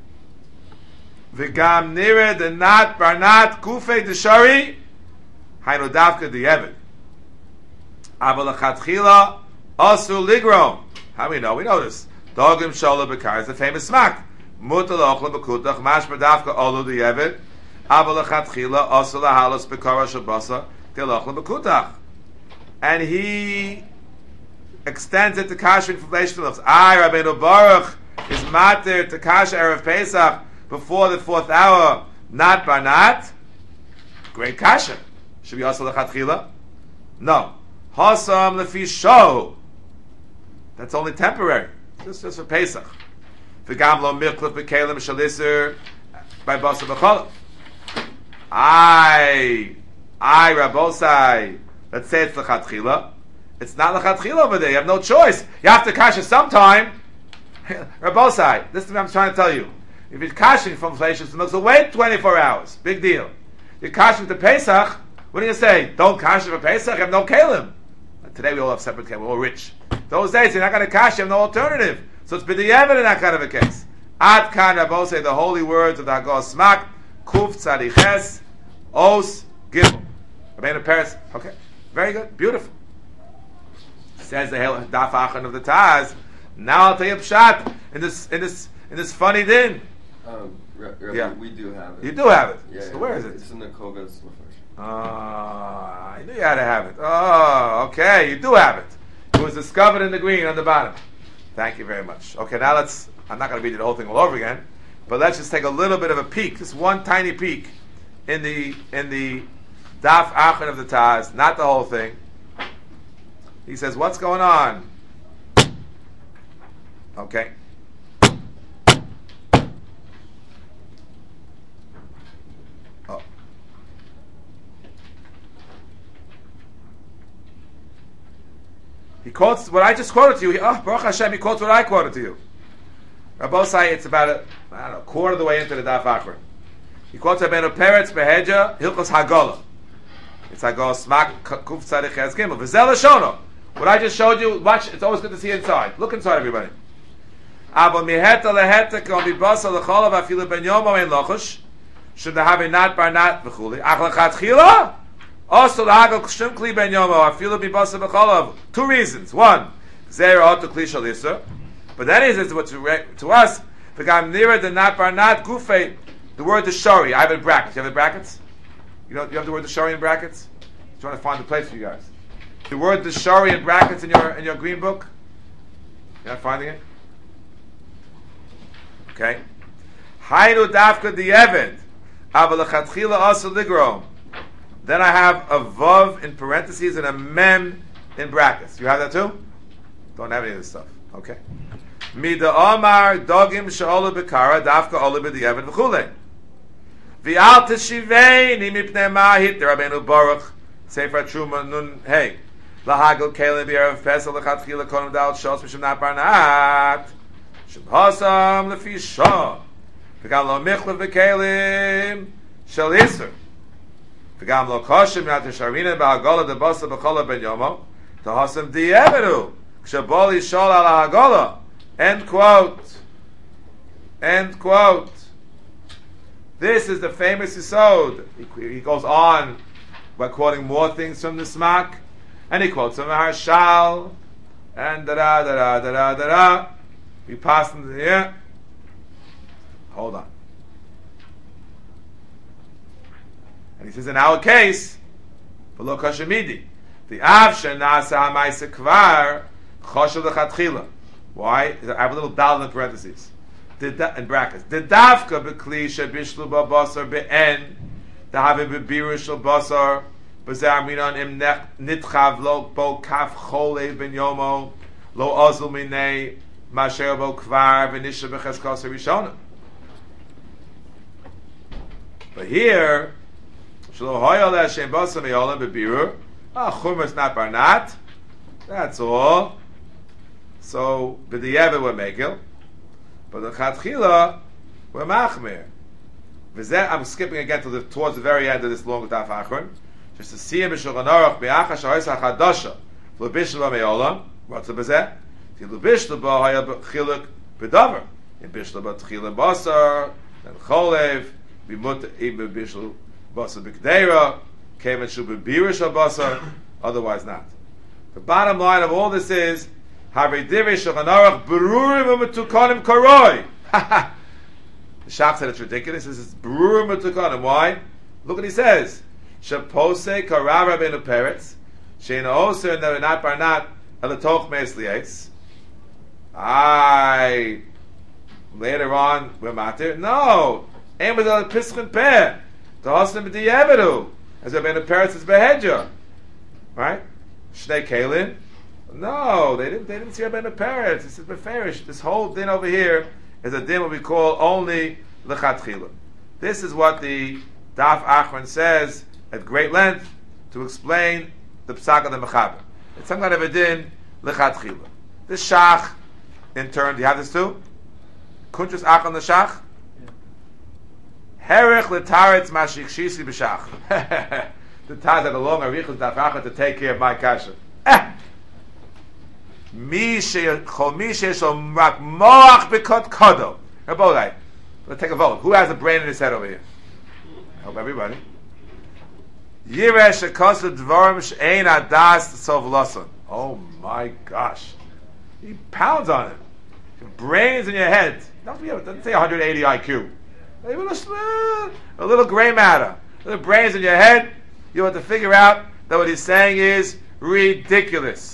V'gam nire de nat barnat kufei deshari hainu davka di'evid. Avalachatchila asu ligro. How do we know? We know this. Dogim shola bekar is the famous smack. Mutal ochla bekutach mash b'davka olu di'evid. Avalachatchila asu lahalos bekara shabasa til ochla bekutach. And he extends it to kashrin from leishtalos. Rabbeinu Baruch is matir to kash erev Pesach before the 4th hour, not barnat. Great kasha. Should be also lechatchila? No. Hasam lefi show. That's only temporary. Just for Pesach. V'gam lo milklif b'kelim shalisir by basa b'cholov. Rabosai. Let's say it's lechatchila. It's not lechatchila over there. You have no choice. You have to kasha sometime. Rabosai, this is what I'm trying to tell you. If you're kashing from fleishes, so wait 24 hours. Big deal. You're kashing to Pesach. What do you say? Don't kasha for Pesach. You have no kelim. Today we all have separate kelim. We're all rich. Those days you're not going to kasha. You have no alternative. So it's b'di'evid in that kind of a case. Ad kan Rabosai, the holy words of the Hagos Smak, Kuf Tzadiches, Os Gimel. Rabbeinu Peretz. Okay, very good, beautiful. Says the Daf Achan of the Taz. Now I'll tell you a pshat in this funny din. Yeah, we do have it. You do have it. Yeah, so where is it? It's in the Kovetz Mefresh. I knew you had to have it. Oh, okay, you do have it. It was discovered in the green on the bottom. Thank you very much. Okay, now I'm not going to read you the whole thing all over again, but let's just take a little bit of a peek, just one tiny peek in the Daf Achan of the Taz, not the whole thing. He says, what's going on? Okay. Oh. He quotes what I just quoted to you. Baruch Hashem, he quotes what I quoted to you. Rabosai, it's about a quarter of the way into the Daf Achan. He quotes Rabbeinu Peretz Behedja Hilchos Hagala. It's Hagala Smak Kuf Tzadich Ches Gimel. V'zel Hashono. What I just showed you, watch, it's always good to see inside. Look inside, everybody. Aber miheta leheta kon bibasa lecholav afilu ben yomo ein lochush should have a nat bar nat v'chuli ach lechatchila also lahagol kshum kli ben yomo afilu bibasa lecholav. 2 reasons. 1, zera otu kli shalisa, but then he says to us v'gam nira the nat bar nat gufei, the word the shari. I have it in brackets. You have the brackets? You have the word the shari in brackets? I'm trying to find the place for you guys. The word the shari in brackets in your green book. You're not finding it? Okay. Hainu dafka di'evid avalachatchila asa ligro. Then I have a vav in parentheses and a mem in brackets. You have that too? Don't have any of this stuff. Okay. Mida omar dogim she'ola bekara dafka ola b'di'evid v'chulei. V'al teshiveini mipnei mahit Rabbeinu Baruch Sefer Truma nun hey. Lahagel kelim b'erev pesach lechatchila konim dal shos mishum nat barnat shem hasam lefi shah v'gam lo michlef v'kelim shel hiser v'gam lo koshem nat sharina b'hagola debasa b'chola ben yomo to hasam di'evedu k'shaboli shol ala hagola. End quote. End quote. This is the famous Yisod. He goes on by quoting more things from the Smak, and he quotes from the Harshal, and da-da. We pass into here. Hold on. And he says, in our case, below Kashemidi, the Avsha Nasa HaMaisa Kvar Choshev L'Chatchila. Why? I have a little dal in parentheses. In brackets. The Davka B'Kli Shebishlu B'Basar B'en Dahavi B'Biru Shel Basar B'Zar Minon Im Nitchav Lo Bo Kaf Cholev Ben Yomo Lo Ozul Minei Masher Bo Kvar V'Nisha B'Cheskos HaRishona. But here, Shlo Hoyal Hashem Basar Me'olam B'Biru Chumas Not Barnat. That's all. So, B'Diyevet we're Megil. But the Chatchila, we're Machmir. I'm skipping again towards the very end of this long Daf Achron. Just to see him in Shulchan Aruch, Be'acha Sha'oisa HaChadasha, L'bish L'ba Me'olam, what's the Bezeh? L'bish L'ba Haya Chiluk B'davar. In Bish L'ba Tchilin Basar, then Cholev, B'mut Ibn Bish L'basar B'Kdeira, Kemen Shu B'Birish L'basar, otherwise not. The bottom line of all this is, Havei Divrei Shulchan Aruch Berurim U'Metukanim Karoi. The Shach said it's ridiculous. This is Berurim U'Metukanim. Why? Look what he says. Shepose Karav Rabbeinu Peretz Shein Oser Nevenat Barnat Elatoch Meis Lietz. Later on we're matir. No. Aim with a Pischin Peh. The Hosnim B'Diyevedu. As Rabbeinu Peretz is Behedja. Right? Shnei Kalim. No, they didn't see Rabbeinu Peretz. This is Beferish. This whole din over here is a din what we call only L'Chatchila. This is what the Daf Achron says at great length to explain the Psak of the Mechaber. It's some kind of a din L'Chatchila. This Shach, in turn, do you have this too? Kuntrus Achron the Shach? Herech L'Taretz Mashik Shisi B'Shach. The Taz had a long Arichus Daf Achron to take care of my kasha. Let's take a vote. Who has a brain in his head over here? I hope everybody. Oh my gosh. He pounds on it. Brains in your head. Doesn't say 180 IQ. A little gray matter. The brains in your head. You have to figure out that what he's saying is ridiculous.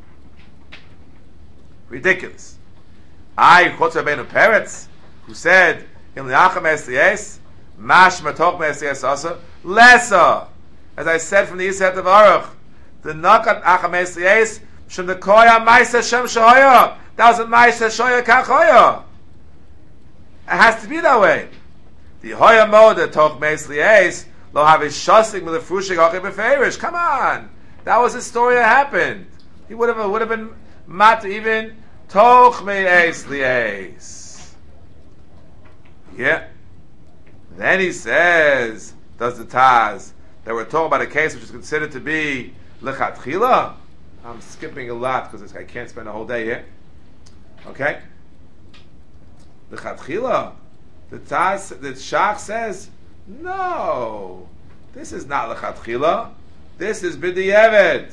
Ridiculous. Chutz Rabbeinu Peretz, who said, "Im liachem esiyes, mash matoch me'esiyes asa lesa." As I said from the Yishet of Aruch, the nakat achem esiyes shem the koya ma'isa shem shoya. That was a ma'isa shoya kachoya. It has to be that way. The hoya moda toch me'esiyes lo have a shasik milefrushik hachem beferish. Come on, that was the story that happened. He would have been mat even toch me'es li'es. Yeah. Then he says, does the Taz, that we're talking about a case which is considered to be lechatchila. I'm skipping a lot because I can't spend a whole day here. Okay. Lechatchila. The Taz, the Shach says, no, this is not lechatchila. This is b'di'evet.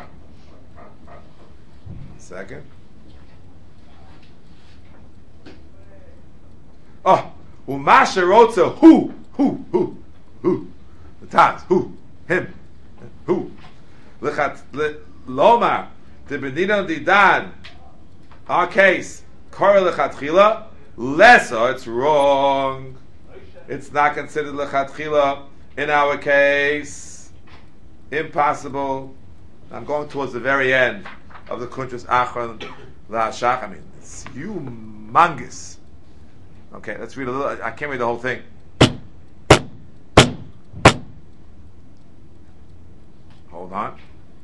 Second. Oh, umasha rotza who? The Taz, who? Him. Who? Lomar, the Benidon Didan, our case, Kora lechatchila, lesser, it's wrong. It's not considered lechatchila in our case. Impossible. I'm going towards the very end of the Kuntrus Achron LaShach. I mean, it's humongous. Okay, let's read a little. I can't read the whole thing. Hold on.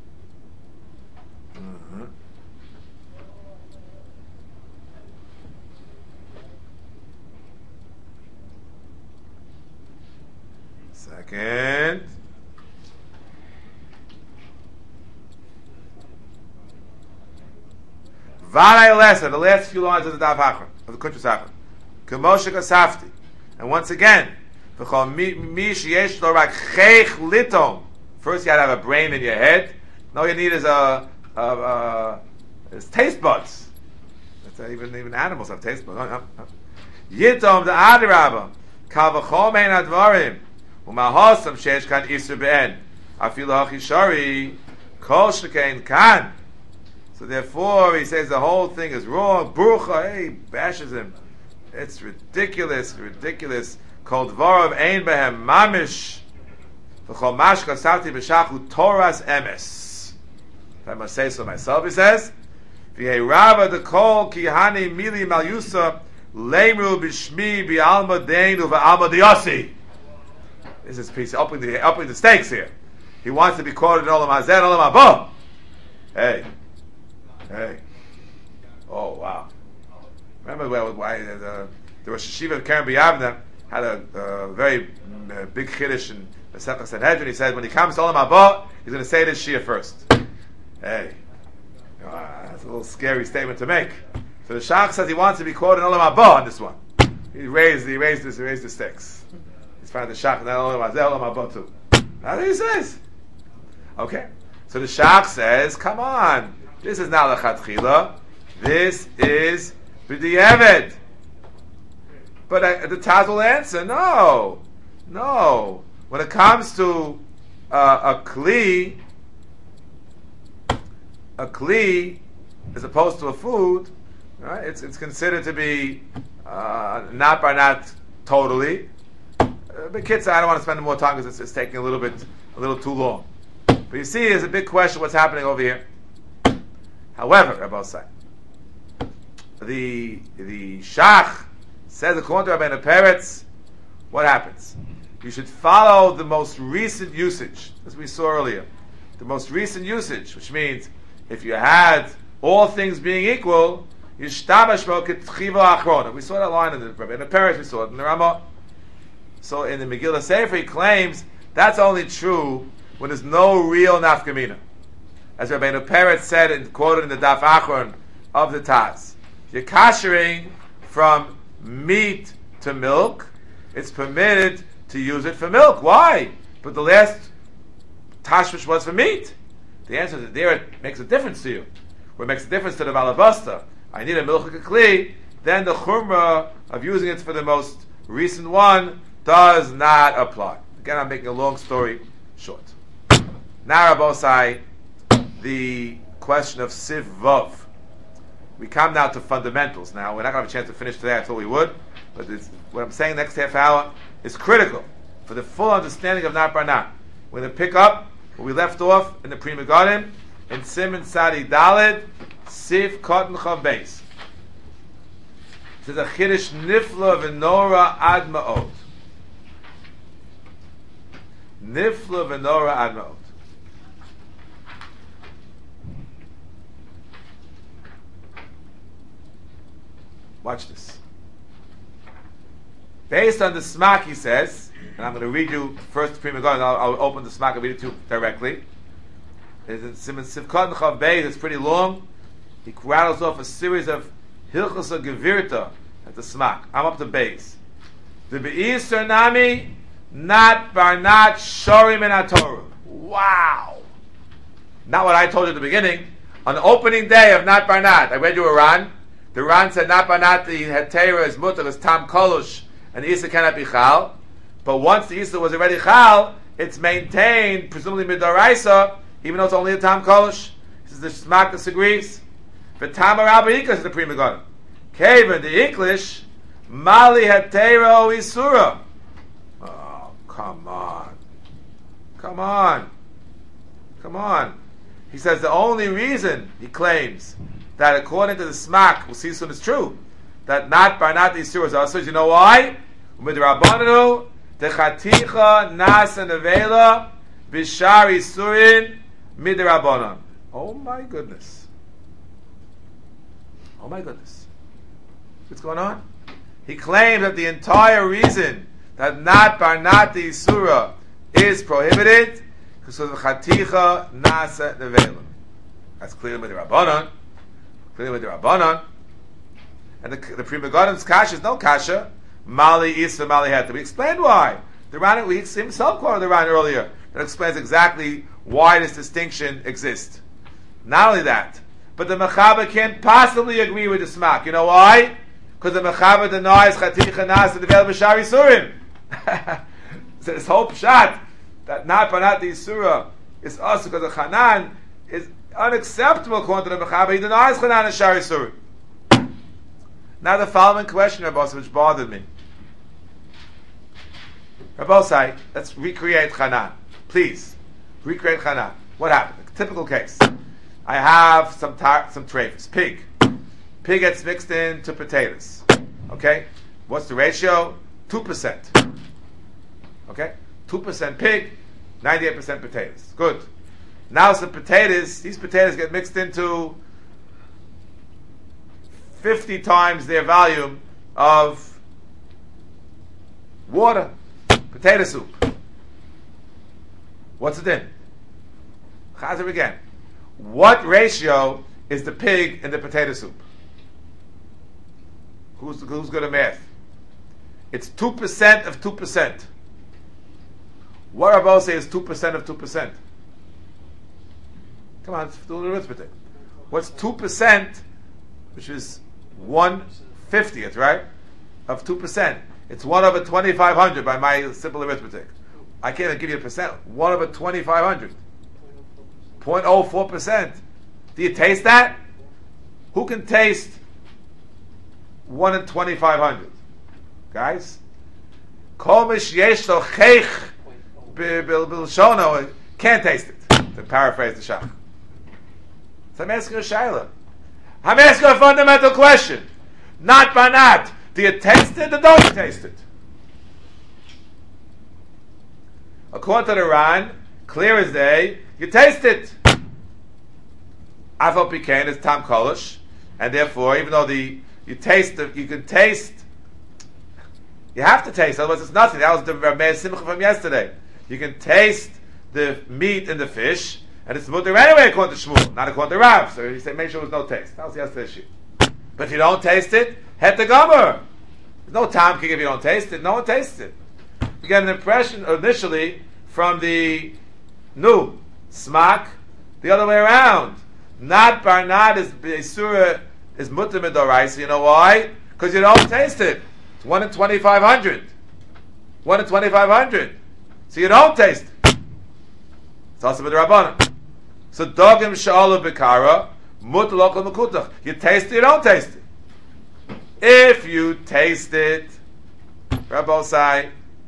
Second. Varay Lesa, the last few lines of the Daf Achron, of the Kuntrus Achron. K'moshe kasafti. And once again, v'chol mi sheyesh lo rak cheich litom. First, you had to have a brain in your head. And all you need is is taste buds. That's even animals have taste buds. Yitom the adirabah kal v'chol mein advarim u'mahosam sheyesh kan isur be'en afilu hachishari kol shekein kan. So therefore, he says the whole thing is wrong. Brucha, he bashes him. It's ridiculous. Kol dvarav ein behem mamish. V'chol mashka savti b'shachu Toras emes. If I must say so myself, he says, V'hei rabba dekol kihani mili malyusa leimru b'shmi b'alma deinu v'alma diyasi. This is piece upping the stakes here. He wants to be quoted in Olam Hazeh and Olam Haba. Hey. Oh, wow. Remember why the Rosh Hashiva of Keren B'Yavna had a very big chiddush in the Masechah Sanhedrin. He said when he comes to Olam Haba, he's going to say this Shia first. Hey. That's a little scary statement to make. So the Shach says he wants to be quoted in Olam Haba on this one. He raised the stakes. He's found the Shach in Olam Haba too. That's what he says. Okay. So the Shach says, come on. This is not lechatchila. This is b'di'evet. But the Taz will answer, no. When it comes to a kli as opposed to a food, right? It's considered to be not by not totally. But kids, I don't want to spend more time because it's taking a little too long. But you see, there's a big question: what's happening over here? However, Rabbi Osai, the Shach says according to Rabbeinu Peretz, what happens? You should follow the most recent usage, as we saw earlier. The most recent usage, which means if you had all things being equal, yishtabash bo ketchiva achrona. We saw that line in the Rabbeinu Peretz. We saw it in the Ramah. So in the Megillah Sefer, he claims that's only true when there's no real nafkamina. As Rabbeinu Peretz said and quoted in the Daf Achron of the Taz, you're kashering from meat to milk, it's permitted to use it for milk. Why? But the last tashmish was for meat. The answer is there it makes a difference to you. What makes a difference to the Balabasta, I need a milchik kli, then the chumrah of using it for the most recent one does not apply. Again, I'm making a long story short. Now, Rabosai, the question of Siv Vav. We come now to fundamentals. Now, we're not going to have a chance to finish today. I thought we would. But what I'm saying next half hour is critical for the full understanding of Nat Bar Nat. We're going to pick up where we left off in the Pri Megadim in Simon Sadi Daled, Sif Cotton Chav Beis. It says a Chiddush Nifla V'Nora Ad Ma'od. Nifla V'Nora Ad Ma'od. Watch this. Based on the Smak, he says, and I'm going to read you first the Pri Megadim, and I'll open the Smak and read it to you directly. It's in Simon Sivkot Chav Beis. It's pretty long. He rattles off a series of Hilchos Gevirta at the Smak. I'm up to Beis. The Be'isr Nami, not Barnat Shorim and Torah. Wow! Not what I told you at the beginning. On the opening day of Nat Barnat, I read you a Ran. The Ran said Nat Barnat, the Hetera is mutter, is Tam Kolosh, and Isa cannot be Chal. But once the Isa was already Chal, it's maintained, presumably Midaraisa, even though it's only a Tam Kolosh. This is the Smak disagrees. But Tamar Abba is the Pri Megadim. Kaven, the English, Mali Hetera o Isura. Oh, come on. He says the only reason, he claims, that according to the Smak, we'll see soon is true, that not Barnat Isura is also, you know why? Midrabbananu, Techaticha Nasa Nevela, Bishar Isurin, Midrabbanan. Oh my goodness. What's going on? He claims that the entire reason that not Barnat Isura is prohibited because of the Chaticha Nasa Nevela. That's clear with the Rabbanan. And the Pri Megadim's kasha is no kasha. Mali Isa, Mali Heta. We explained why. The Ran, we himself quoted the Ran earlier. That explains exactly why this distinction exists. Not only that, but the Mechaber can't possibly agree with the Smak. You know why? Because the Mechaber denies Chaticha Nas and the Vel B'Shari Surim. So this whole pshat that not Banat the Surah is also because the Chanan is unacceptable according to the Mechaber. He denies Chanan and Shari Surim. Now the following question, Rabbi, which bothered me. Rabbi, let's recreate Chanan. Please, recreate Chanan. What happened? A typical case. I have some treifus. Pig. Pig gets mixed into potatoes. Okay? What's the ratio? 2%. Okay? 2% pig, 98% potatoes. Good. Now some potatoes, these potatoes get mixed into 50 times their volume of water. Potato soup. What's it in? Chazer again. What ratio is the pig in the potato soup? Who's good at math? It's 2% of 2%. What Rabbi say is 2% of 2%? Come on, do a little arithmetic. What's 2%, which is 1/50th, right? Of 2%. It's 1 over 2,500 by my simple arithmetic. I can't even give you a percent. 1 over 2,500. 0.04%. Do you taste that? Who can taste 1 in 2,500? Guys? Komish yesh lo cheich bilshono. Can't taste it. To paraphrase the Shach. So I'm asking a shayla. I'm asking a fundamental question. Not by not. Do you taste it or don't you taste it? According to the Ran, clear as day, you taste it. Afal Pikain is Tam Kolish, and therefore, even though you have to taste, otherwise it's nothing. That was the Rabbi Simcha from yesterday. You can taste the meat in the fish, and it's mutter anyway according to Shmuel, not according to Rav. So he said, make sure there's no taste. That was yesterday's issue. But if you don't taste it, het the gomer. There's no time kick if you don't taste it. No one tastes it. You get an impression initially from the smak, the other way around. Not barnad is surah is mutter midoraisa. You know why? Because you don't taste it. It's 1 in 2,500. 1 in 2,500. So you don't taste it. It's also midrabanan. So dogim sha'alu b'kara mutter lokal mekutach. You taste it, you don't taste it. If you taste it, Rabbi Sai,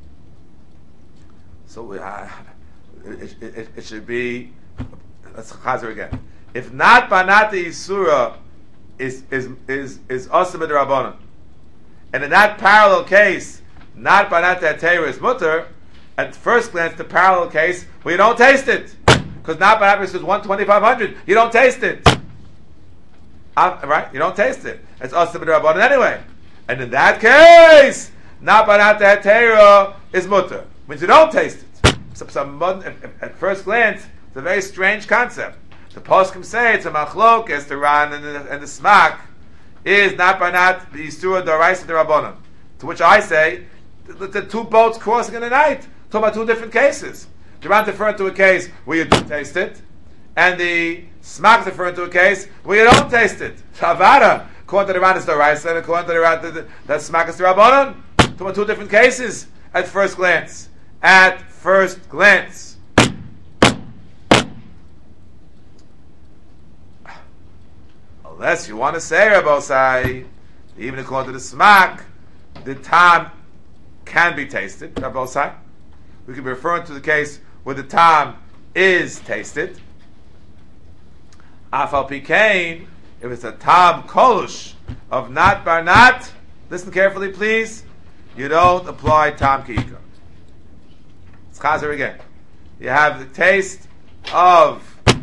so it should be. Let's chazer again. If not banati isura is also midrabanan, and in that parallel case, not banati atayra is mutter. At first glance, the parallel case where you don't taste it, because not banati is 1,2,500. You don't taste it. Right? You don't taste it. It's also midrabanan anyway. And in that case, not banat hatera is mutter. Means you don't taste it. So at first glance, it's a very strange concept. The poskim say it's a machlok as the Ran and the Smak is not banat b'yisura d'oraisa d'rabanan. To which I say the two boats crossing in the night. Talking about two different cases. The Ran referring to a case where you do taste it, and the Smak is referring to a case where you don't taste it. Shavara, according to the Ran is the Raisa, and according to the Ran, the Smak is the Rabbanon. Two different cases at first glance. At first glance. Unless you want to say, Rabbosai, even according to the Smak, the tam can be tasted, Rabbosai. We could be referring to the case where the tam is tasted. Afal Pikain, if it's a tam kolush of not barnat, listen carefully please, you don't apply tam ki'ikar. It's chazer again. You have the taste of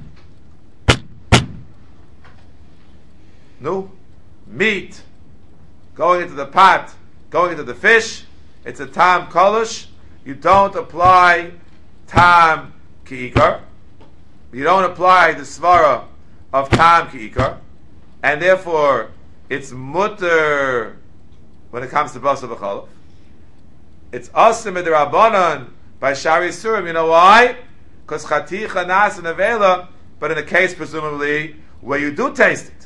meat going into the pot, going into the fish. It's a tam kolush. You don't apply tam ki'ikar. You don't apply the svara of tam ki'ikar, and therefore it's mutter when it comes to basar v'cholov. It's asim midrabanan by shari surim. You know why? Because chaticha nas and avela, but in a case presumably where you do taste it,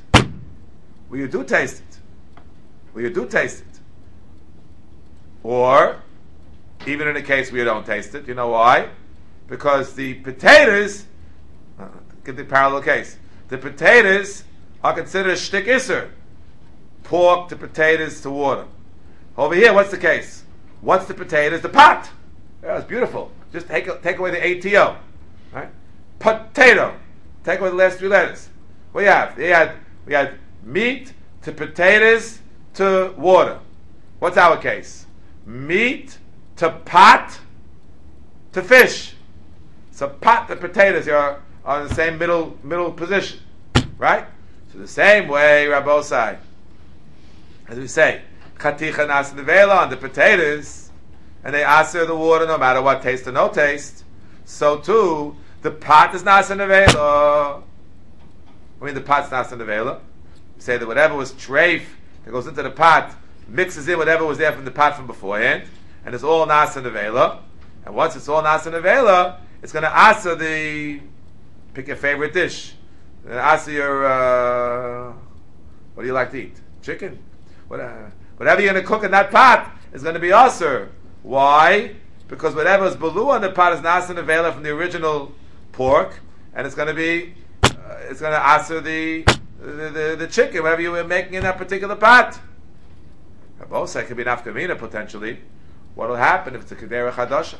or even in a case where you don't taste it. You know why? Because the potatoes, give the parallel case, the potatoes are considered a shtik iser, pork to potatoes to water. Over here, what's the case? What's the potatoes? The pot. Yeah, it's beautiful. Just take away the ATO. Right? Potato. Take away the last three letters. What do you have? We had meat to potatoes to water. What's our case? Meat to pot to fish. So pot to potatoes are in the same middle position. Right? So the same way, Rabbosai, as we say, chaticha nas nevela on the potatoes, and they aser the water no matter what taste or no taste. So too, the pot is nas nevela. The pot's nas nevela. We say that whatever was treif that goes into the pot mixes in whatever was there from the pot from beforehand, and it's all nas nevela. And once it's all nas nevela, it's going to aser the, pick your favorite dish. Ask your, what do you like to eat? Chicken? Whatever you're going to cook in that pot is going to be aser. Why? Because whatever is below on the pot is nasa nevela from the original pork, and it's going to be, it's going to aser the chicken, whatever you were making in that particular pot. Both sides could be an afkamina potentially. What will happen if it's a kedera chadasha?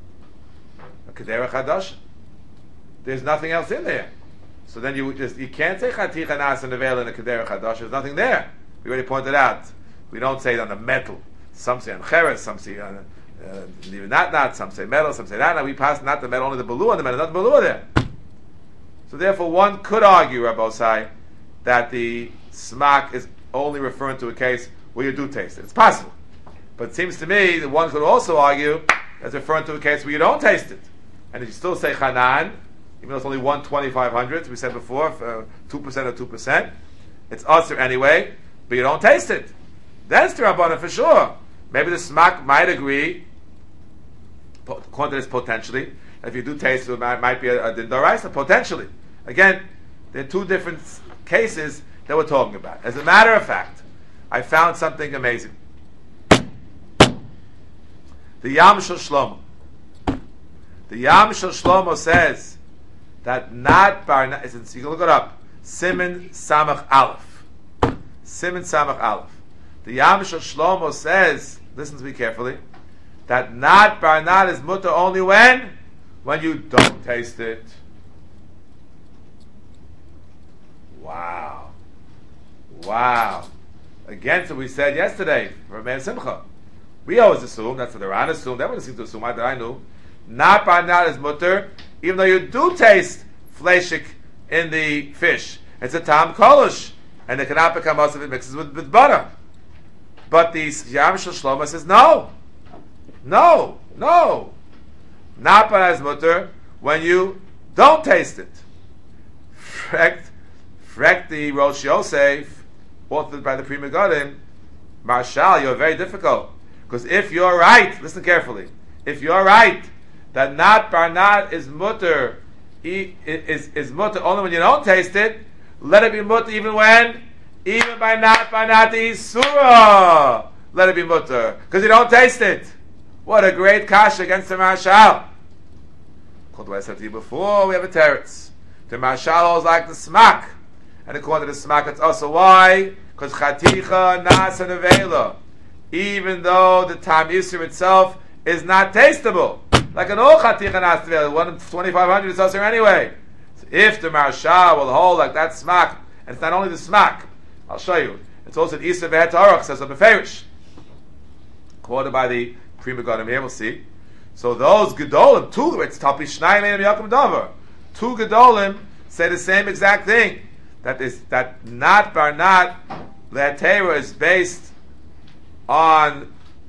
A kedera chadasha. There's nothing else in there. So then you can't say chaticha nas and nevela in a kedera chadash. There's nothing there. We already pointed out. We don't say it on the metal. Some say on cheres, some say on not. Some say metal, some say that. We pass not the metal, only the belu on the metal, not the belu there. So therefore, one could argue, Rabbosai, that the smak is only referring to a case where you do taste it. It's possible, but it seems to me that one could also argue as referring to a case where you don't taste it, and if you still say chanan, even though it's only 1/2500, we said before, 2% or 2%, it's usher anyway, but you don't taste it. Then it's Rabbanan for sure. Maybe the smak might agree, according to this potentially, that if you do taste it, it might be a din d'oraisa, potentially. Again, there are two different cases that we're talking about. As a matter of fact, I found something amazing. The Yam Shel Shlomo. The Yam Shel Shlomo says that not bar, you can look it up, Siman Samach Aleph. Siman Samach Aleph. The Yam Shel Shlomo says, listen to me carefully, that not barnat is mutter only when you don't taste it. Wow. Again, so we said yesterday, for Man Simcha, we always assume, that's what the Ran assumed, everyone seems to assume, I knew, not barnat is mutter, even though you do taste fleshik in the fish. It's a tam kolosh, and it cannot become also if it mixes with butter. But the Yam Shel Shlomo says, no. Not barnat is mutter when you don't taste it. Frek the Rosh Yosef, authored by the Pri Megadim, Marshal, you're very difficult. Because if you're right, listen carefully, if you're right, that not barnat is mutter, is mutter only when you don't taste it, let it be mutter even by not barnat isura, let it be mutter, because you don't taste it. What a great kash against the Marshal. According to what I said to you before, we have a teretz. The Marshal is like the smak. And according to the smak, it's also why? Because chaticha nas and avela, even though the tam yisur itself is not tasteable, like an old chaticha nas and avela, 1/2500 is also anyway. So if the Marshal will hold like that smak, and it's not only the smak, I'll show you. It's also the Isa Vehet Aruch, says on the Beferish, quoted by the Pri Megadim here. We'll see. So those gedolim, two, it's Tapi Shnayim and Yakum Davar. Two gedolim say the same exact thing. That not barnat le'atera is based on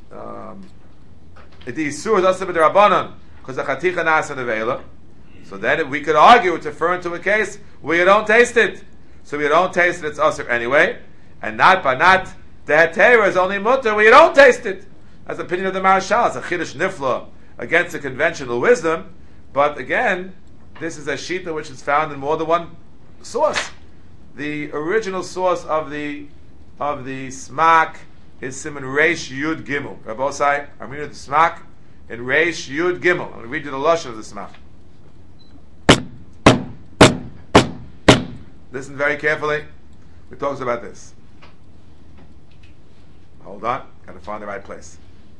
the isur is also b'derabanan because the chaticha nas and avela. So then we could argue it's referring to a case where you don't taste it. So if you don't taste it, it's usher anyway. and not banat the hetera is only mutter where you don't taste it. That's the opinion of the Marashal. It's a chiddush nifla against the conventional wisdom, but again, this is a shita which is found in more than one source. The original source of the smak is Siman Reish Yud Gimel. Rabbosai, I'm reading the smak in Reish Yud Gimel. I'm going to read you the lashon of the smak. Listen very carefully. We talks about this. Hold on, got to find the right place.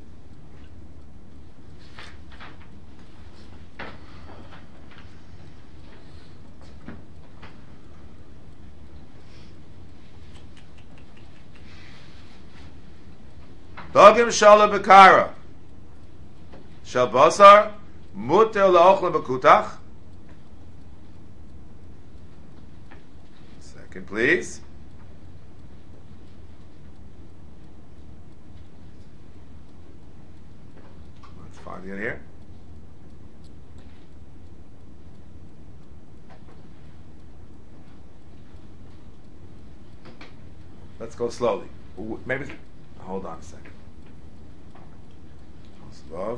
Dogim shala bekara shal basar muter laochle bekutach. Second, please. Let's find it in here. Let's go slowly. Maybe. Hold on a second. Vav.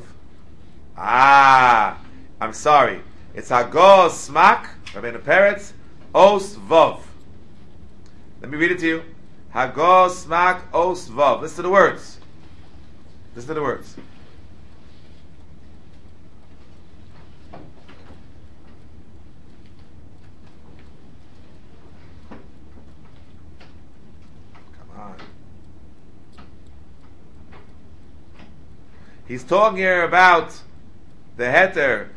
I'm sorry. It's Hagos Smak, Rabbeinu Peretz, Os Vav. Let me read it to you. Hagos Smak, Os Vav. Listen to the words. Listen to the words. Come on. He's talking here about the heter.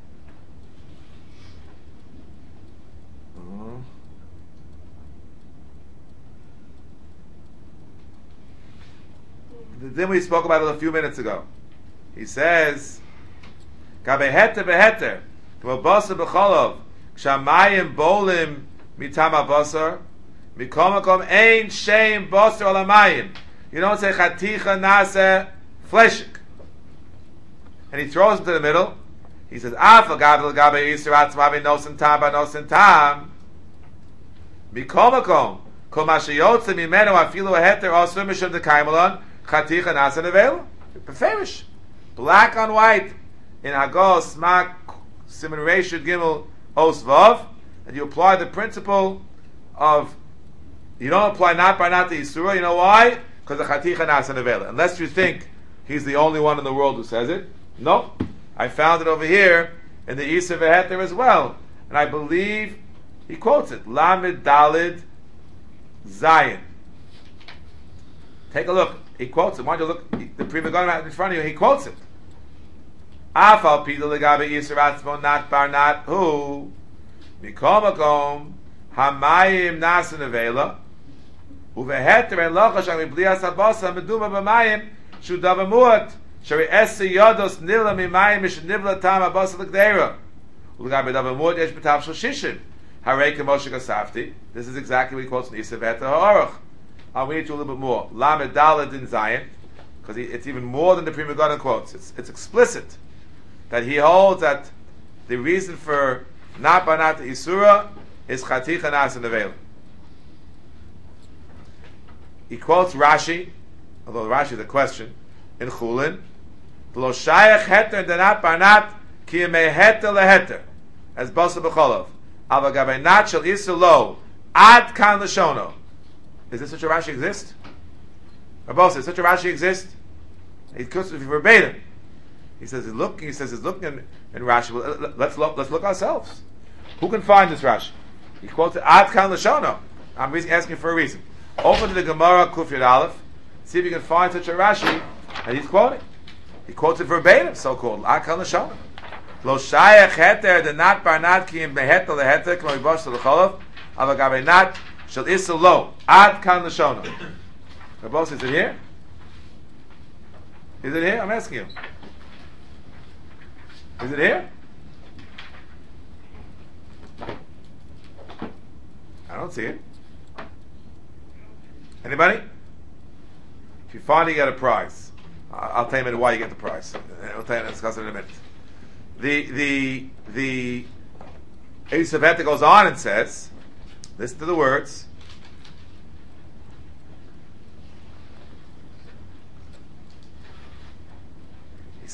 Then we spoke about it a few minutes ago. He says, "Gabe heter beheter, k'mo basar b'cholov, kshamayim bolim mitam basar, mikom makom ein sheim basar al hamayim." You don't say chaticha nase fleshik. And he throws it to the middle. He says, "Afa gadol gabe iser atzmavi nosen tam ba nosen tam, mikom makom kol mashayotze mimenu afilu heter osur mishum dekaimelon." Chaticha nasa nevel, beferish, black on white in Hagos Smak Siman Reish Yud Gimel Os Vav, and you apply the principle of you don't apply not by not the Yisura. You know why? Because the Chaticha nasa nevel. Unless you think he's the only one in the world who says it. No, I found it over here in the Isa Veheter as well, and I believe he quotes it. Lamed Dalid Zion. Take a look. He quotes it. Why don't you look? The Prima Gun in front of you. He quotes it. Afal pidul legabe Yisur atzmo not bar not who mikom makom hamayim nasan avela uveheter en lochash ami blias habasa meduma b'mayim shudav amuat shari esse yodos nila mimayim mish nivla tam habasa l'gdeira ulegabe dav amuat yesh b'tav shel shishim harei k'moshe kasafti. This is exactly what he quotes in Yisur Veheter ha'aruch. I'll read it to you a little bit more. Lamed Daled in Zion, because it's even more than the Prima Gun quotes. It's explicit that he holds that the reason for not banat isura is chaticha nas nevel. He quotes Rashi, although Rashi is a question in Chulin. Lo shayach heter denat banat ki yemei heter leheter as basa b'cholov ava gabei nat shel isu lo ad kan l'shono. Is this such a Rashi exist? Rabbi says such a Rashi exist? He quotes it verbatim. He says he's looking in Rashi. Well, let's look ourselves. Who can find this Rashi? He quotes it Ad Kan Lashono. I'm asking for a reason. Open to the Gemara Kuf Yud Aleph. See if you can find such a Rashi and he's quoting. He quotes it verbatim, so called Ad Kan Lashono. Lo shayach heter the nat bar nat ki im beheter leheter k'mo yibosh to l'cholav avagabe nat shel isu lo ad kan l'shona. Rabbi, is it here? Is it here? I'm asking you. Is it here? I don't see it. Anybody? If you find it, you get a prize. I'll tell you in a minute why you get the prize. I'll tell you and discuss it in a minute. The Elisaveta goes on and says, listen to the words.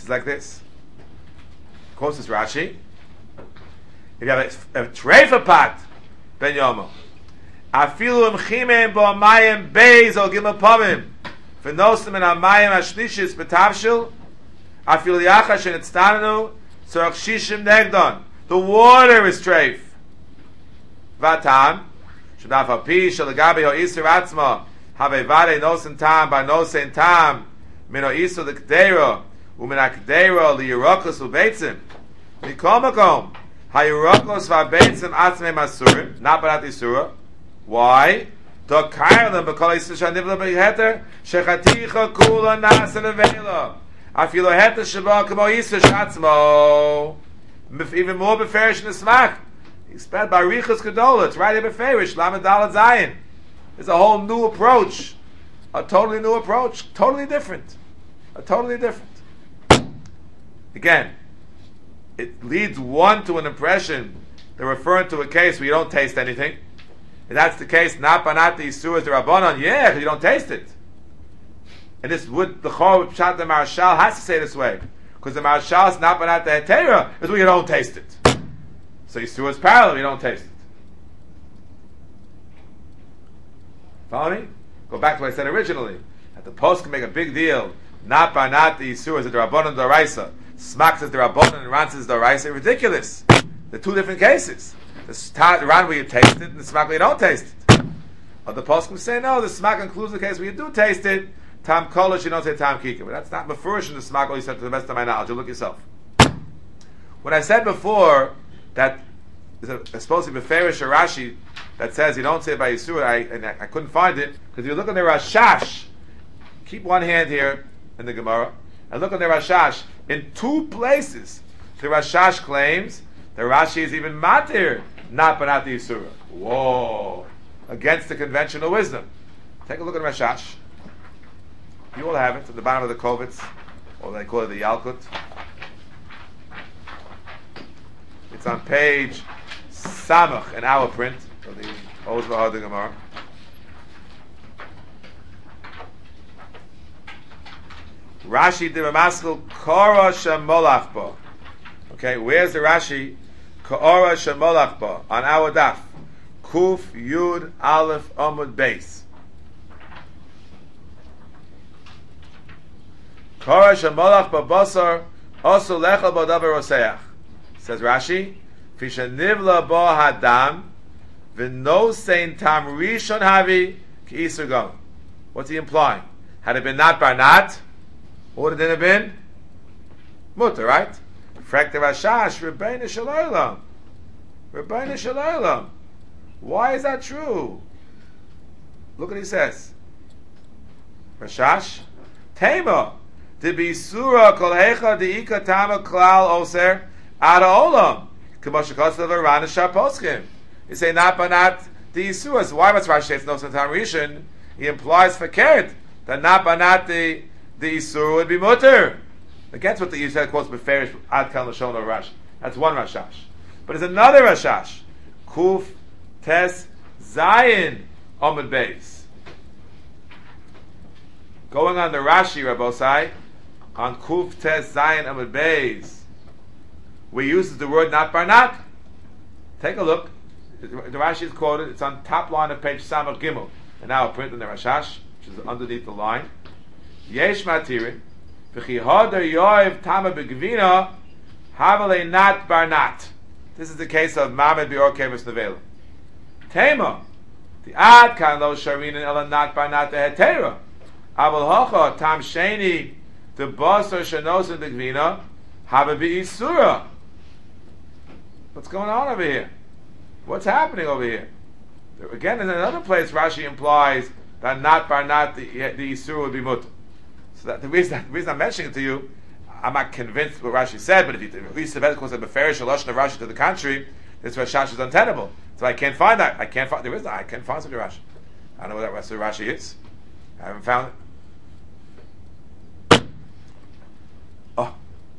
says like this. Quotes this Rashi. If you have a treifa pot, ben yomo, afilu imchimem bo amayim beis or gimel pamim, v'nosim en amayim ashlishis betavshil, afilu yacha shenitztanenu, tzorach shishim negdon. The water is treif. Vatan, shadaf api shalagabi ho iser atzma, have vade nosen tam by nosen tam, min ho iser the k'deira, umin ha-k'deira li-yerokos u'beitzim, mikol Hayurokos v'abeitzim atzmei masurim, not barat isura. Why? To kairlim b'kol isur shanivla b'heter shechaticha kula nasa nevela. Afilo heter sheba kamo isur shatzmo. Even more beferish in the smack. He's spelled by Riches Gedola. It's right here beferish. Lamed Dalet Zayin. It's a whole new approach. A totally new approach. Totally different. Again, it leads one to an impression they're referring to a case where you don't taste anything. If that's the case, not banat the Yisur the Rabbanon, yeah, because you don't taste it. And this would the Chor Pshat the Marshal has to say this way, because the Marshal is not banat the Hetera is where you don't taste it. So Yisur is parallel, you don't taste it. Follow me? Go back to what I said originally. That the post can make a big deal. Not banat the Yisur is the Rabbanon Doraisa. Smak says the Rabbanon and Ran says the Raisa. Ridiculous. They're two different cases. The Ran where you taste it and the Smak where you don't taste it. But the Poskim say no, the Smak includes the case where you do taste it. Tam Kolish, you don't say Tam Kika. But that's not Mefurish in the Smak, all you said to the best of my knowledge. You look yourself. When I said before that there's supposed to be Beferish or Rashi that says you don't say it by Yisur, I couldn't find it, because if you look at the Rashash, keep one hand here in the Gemara, and look at the Rashash. In two places, the Rashash claims the Rashi is even matir, not banat the Yisura. Whoa! Against the conventional wisdom. Take a look at Rashash. You all have it at the bottom of the Kovitz, or they call it the Yalkut. It's on page Samach in our print of the Oz V'Had Gemara. Rashi de Ramaskal Kora Shemolach Bo. Okay, where's the Rashi? Kora Shemolach Bo on our daf. Kuf Yud Aleph Amud Beis. Kora Shemolach Bo Basar Osu Lechel Bo Davar Oseach. Says Rashi, Fisha Nivla Bo Hadam V'no Sein Tam Rishon Havi Ki Isur Gam. What's he implying? Had it been not Barnat, what would it have been? Mutter, right? Frekte Rashash, Rebbeinu Shalaylam. Rebbeinu Shalaylam. Why is that true? Look what he says. Rashash, Tema, de Bisura Kol Hecha de Ika Tama Klal Oser Ada Olam. K'moshekos of Arana Shaposkim. You say not banat the Yisura. So why was Rashi say it's no Satan Rishon? He implies fakert that not banat the Isur would be mutter. Against what the Yisrael quotes Beferish Ad Kel Lashon or Rash. That's one Rashash. But there's another Rashash. Kuf Tes Zayin Omid Beis. Going on the Rashi, Rabbosai, on Kuf Tes Zayin Omid Beis, we use the word not Barnat. Take a look. The Rashi is quoted. It's on top line of page Samach Gimel. And now I'll print in the Rashash, which is underneath the line. Yesh matirin, v'chi hoder yoev tama begvina, havale nat barnat. This is the case of Mamed bior kevis nevela. Tema, the ad kan lo sharinin ela nat barnat hetera. Aval hocha tam sheni the basar shenosin begvina, have be isura. What's going on over here? What's happening over here? Again, in another place, Rashi implies that not barnat the isura would be mutter. So that the reason I'm mentioning it to you, I'm not convinced what Rashi said, but if you read the Beferish or Lashon of Rashi to the contrary, this Rashash is untenable. So I can't find that. I can't find such a Rashi. I don't know what that rest of Rashi is. I haven't found it. Oh.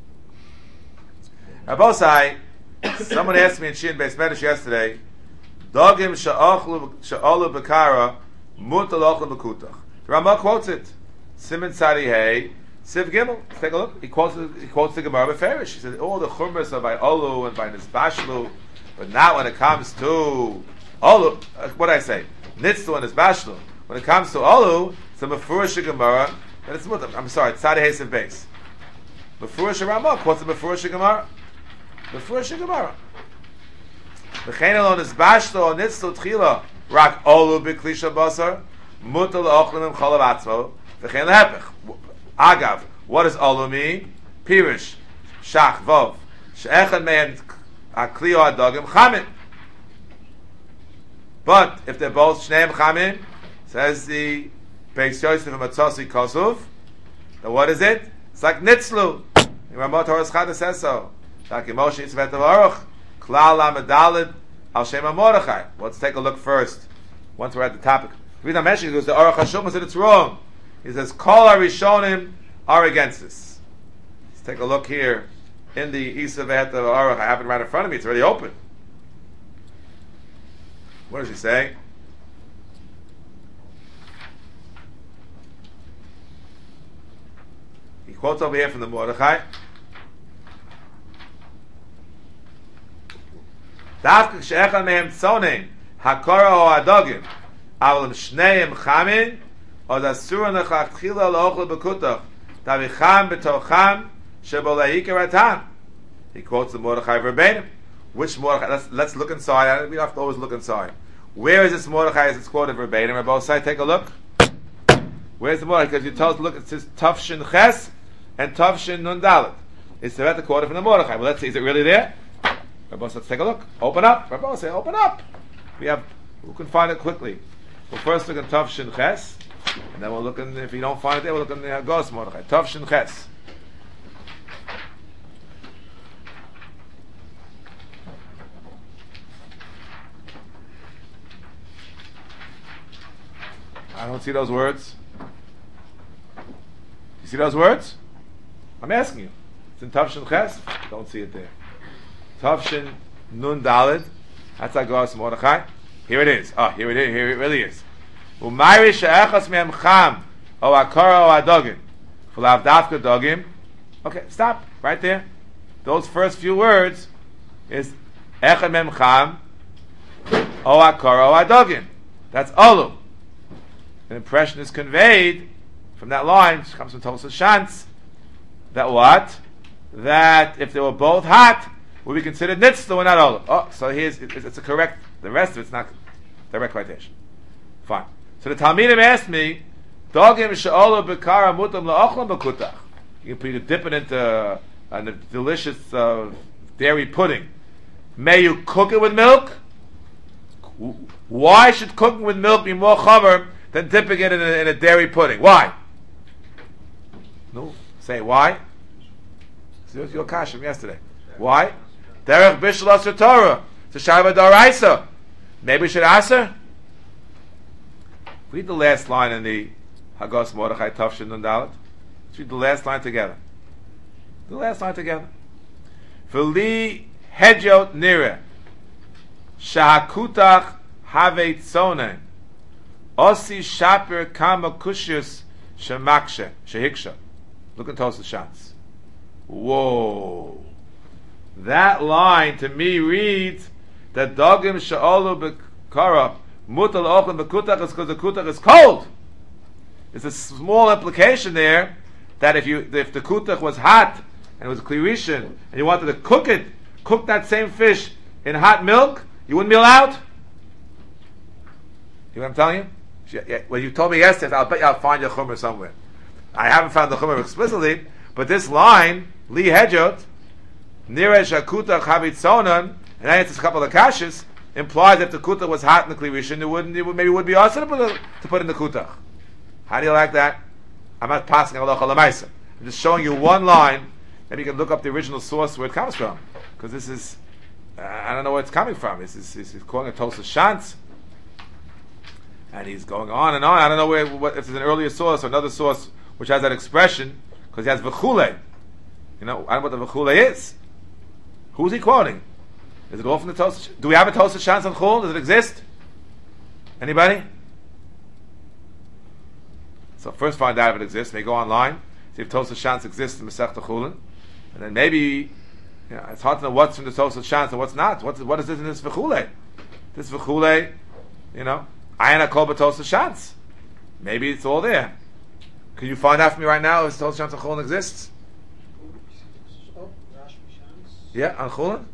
Rabosai, someone asked me in Shin Beis Medrash yesterday, Dogim sha'olu b'kara mutal ochlu b'kutach. The Ramah quotes it. Siman Tzadi Hey, Siv Gimel. Let's take a look. He quotes the Gemara Beferish. He said, all the chumras are by Olu and by Nizbashlu, but not when it comes to Olu. What did I say? Nitzlu and Nizbashlu. When it comes to Olu, it's a Mefurish Gemara, and it's Mutam. I'm sorry, Tzadeh Hesev Beis. Mefurish Ramah quotes the Mefurish Gemara. Mefurish Gemara. V'chein alon Nizbashlu or Nitzlu Tchila, Rak Olu B'Klisha Basar, Mutal Ochlim Im Cholav Atzmo, V'chein Lehepech. Agav, what does Olu mean? Pirish, Shach, Vov, She'echad Mehem Aklio Adogim Chamin. But if they're both Shneim Chamin, says the Beis Yosef and Matzossi Kosov, then what is it? It's like Nitzlu. Ramot Horace Chada says so. Like Moshe Yitzvet Aruch, Klal Amedalid Al Shem HaMordechai. Let's take a look first. Once we're at the topic. The reason I'm mentioning it because the Aruch HaShulchan said it's wrong. He says, Kol HaRishonim are against this. Let's take a look here in the Isavet of Aruch. I have it right in front of me. It's already open. What does he say? He quotes over here from the Mordechai. Dafka she'echad mehem tzonim hakora o adogim aval shneim chamin od asura nechachila lo'ochel b'kutach tavicham b'tocham shebo le'ikar atam. He quotes the Mordechai verbatim. Which Mordechai? Let's look inside. We don't have to always look inside. Where is this Mordechai as it's quoted verbatim? Rabbi Osai, take a look. Where's the Mordechai? Because you told us to look, it says Tavshin Ches and Tavshin Nun Dalet. It's the quoted from the Mordechai. Well, let's see, is it really there? Rabbi Osai, let's take a look. Open up. Rabbi Osai, open up. We can find it quickly. We'll first look in Tavshin Ches, and then we'll look in, if you don't find it there, we'll look in the Hagos Mordechai. Tavshin Ches. I don't see those words. You see those words? I'm asking you. It's in Tavshin Ches. Don't see it there. Tavshin Nun Dalid. That's Agos Mordechai. Here it is. Oh, here it is. Here it really is. Umayri she'echas mehem cham o akara o adogim v'lav dafka dogim. Okay, stop right there. Those first few words is echad mehem cham o akara o adogim. That's Olu. An impression is conveyed from that line, which comes from Tosas Shantz, that what? That if they were both hot, would be considered nitzlu and not Olu. Oh, so it's a correct, the rest of it's not direct quotation. Fine. So the Talmidim asked me, Dogim she'olu b'kara mutam la'ochlam b'kutach. You can dip it into a delicious dairy pudding. May you cook it with milk? Why should cooking with milk be more chaver than dipping it in a dairy pudding? Why? No, say why. So your kash from yesterday. Why? Derech bishul asur Torah. It's a shayva d'oraisa. Maybe we should aser. Read the last line in the Hagos Mordechai Tavshin Nun Dalet. Let's read the last line together. The last line together. V'li hedjot nire shahakutach haveit zonen osi shaper kama kushus shemakshe shehiksha. Look at Tosas Shantz. Whoa. That line to me reads that dogim she'olu b'kara mutal ochel b'kutach is because the kutach is cold. There's a small implication there that if the kutach was hot and it was klirishin and you wanted to cook that same fish in hot milk, you wouldn't be allowed. You know what I'm telling you? Well, you told me yesterday, I'll bet you I'll find your chumrah somewhere. I haven't found the chumrah explicitly, but this line, li hedjot, niresh akutach havitzonan, and then it's a couple of kashas, implies that if the kutach was hot in the klirishin, it would be awesome to put in the kutach. How do you like that? I'm not passing halacha lemaisa. I'm just showing you one line. Maybe you can look up the original source where it comes from, because this is I don't know where it's coming from. He's calling it Tosas Shantz, and he's going on and on. I don't know if there's an earlier source or another source which has that expression, because he has v'chule. You know, I don't know what the v'chule is. Who's he quoting? Is it all from the Tosas? Do we have a Tosas Shantz on Chul? Does it exist? Anybody? So first find out if it exists. May go online see if Tosas Shantz exists in Masechta Chulin, and then maybe it's hard to know what's from the Tosas Shantz and what's not. What is this in this V'chule? This V'chule, Ayana Kol B'Tosas Shantz. Maybe it's all there. Can you find out for me right now if Tosas Shantz and Chulin exists? Yeah, on Chulin.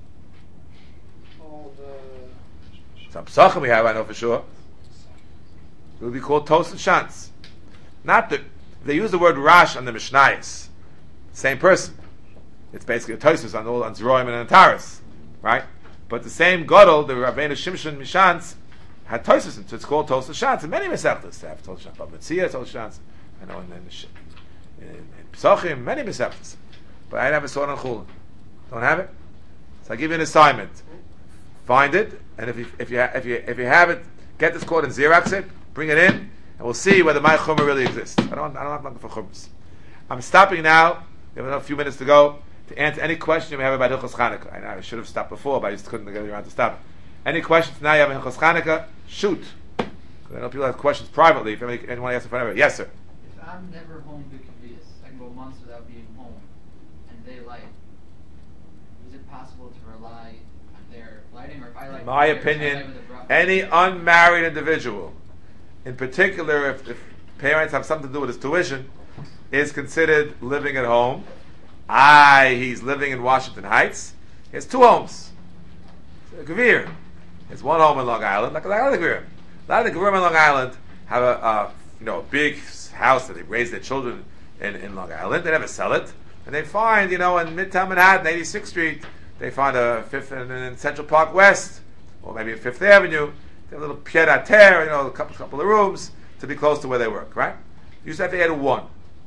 Some Pesachim we have, I know for sure. It would be called Tosas Shantz. Not the. They use the word Rash on the Mishnayos. Same person. It's basically a Tosas on Zeroim and Antares, right? But the same Gadol, the Rabbeinu Shimshon Mishantz, had Tosas, so it's called Tosas Shantz. And many Masechtas have Tosas Shantz. But Metzia Tosas Shantz. I know in Pesachim, many Masechtas. But I never saw it on Chulin. Don't have it? So I give you an assignment. Find it, and if you have it, get this quote and Xerox it, bring it in, and we'll see whether my chumrah really exists. I don't have looking for chumras. I'm stopping now. We have a few minutes to go to answer any question you may have about Hilchos Chanukah. I should have stopped before, but I just couldn't get around to stop. Any questions now you have in Hilchos Chanukah? Shoot. I know people have questions privately. If anyone asks in front of it, yes, sir. If I'm never home b'kaviyas, I can go months without being home, and they light. Is it possible to rely on their lighting, or if I light? In my opinion, any unmarried individual, in particular if parents have something to do with his tuition, is considered living at home. He's living in Washington Heights. He has two homes. Gevir. He has one home in Long Island, like a lot of the Gevirim. A lot of the Gevirim in Long Island have a big house that they raise their children in Long Island. They never sell it. And they find, in Midtown Manhattan, 86th Street, they find a Fifth in Central Park West, or maybe in Fifth Avenue. They have a little pied à terre, a couple of rooms to be close to where they work, right? You used to have to add one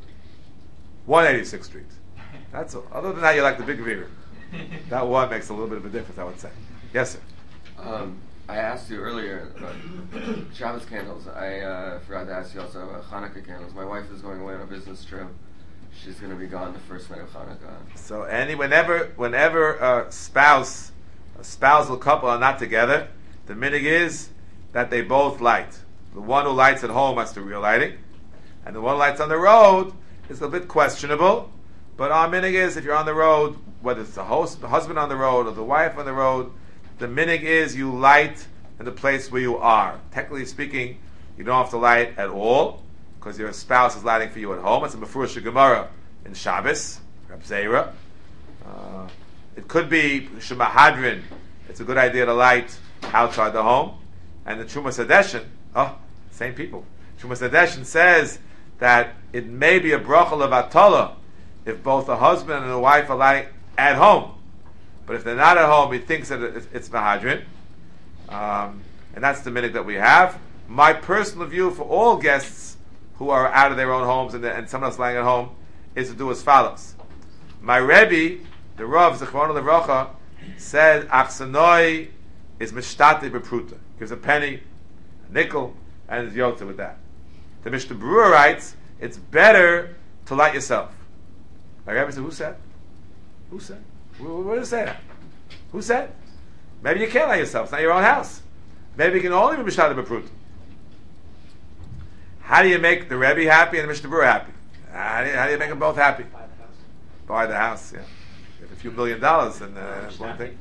86th Street. That's all. Other than that, you like the big Gevirim. That one makes a little bit of a difference, I would say. Yes, sir. I asked you earlier about Shabbos candles. I forgot to ask you also about Hanukkah candles. My wife is going away on a business trip. She's going to be gone the first night of Hanukkah. So whenever a spousal couple are not together, the minig is that they both light. The one who lights at home has the real lighting, and the one who lights on the road is a bit questionable. But our minig is, if you're on the road, whether it's the husband on the road or the wife on the road, the minig is you light in the place where you are. Technically speaking, you don't have to light at all, because your spouse is lighting for you at home. It's a Mefurish Gemara in Shabbos, Reb Zera. It could be Shema Hadrin. It's a good idea to light outside the home. And the Trumas Hadeshin, same people. Trumas Hadeshin says that it may be a bracha levatala if both the husband and the wife are lighting at home. But if they're not at home, he thinks that it's Mahadrin. And that's the minute that we have. My personal view for all guests who are out of their own homes and someone else lying at home is to do as follows. My Rebbe, the Rav, Zechron Levracha, said, Achsanoi is Mishtate Bepruta. Gives a penny, a nickel, and is yotze with that. The Mishnah Berurah writes, it's better to light yourself. My Rebbe said, who said? Who said? What does it say that? Who said? Maybe you can't light yourself. It's not your own house. Maybe you can only be Mishtate Bepruta. How do you make the Rebbe happy and the Mishnah Berurah happy? How do you make them both happy? Buy the house, yeah. You have a few $1 billion and one thing.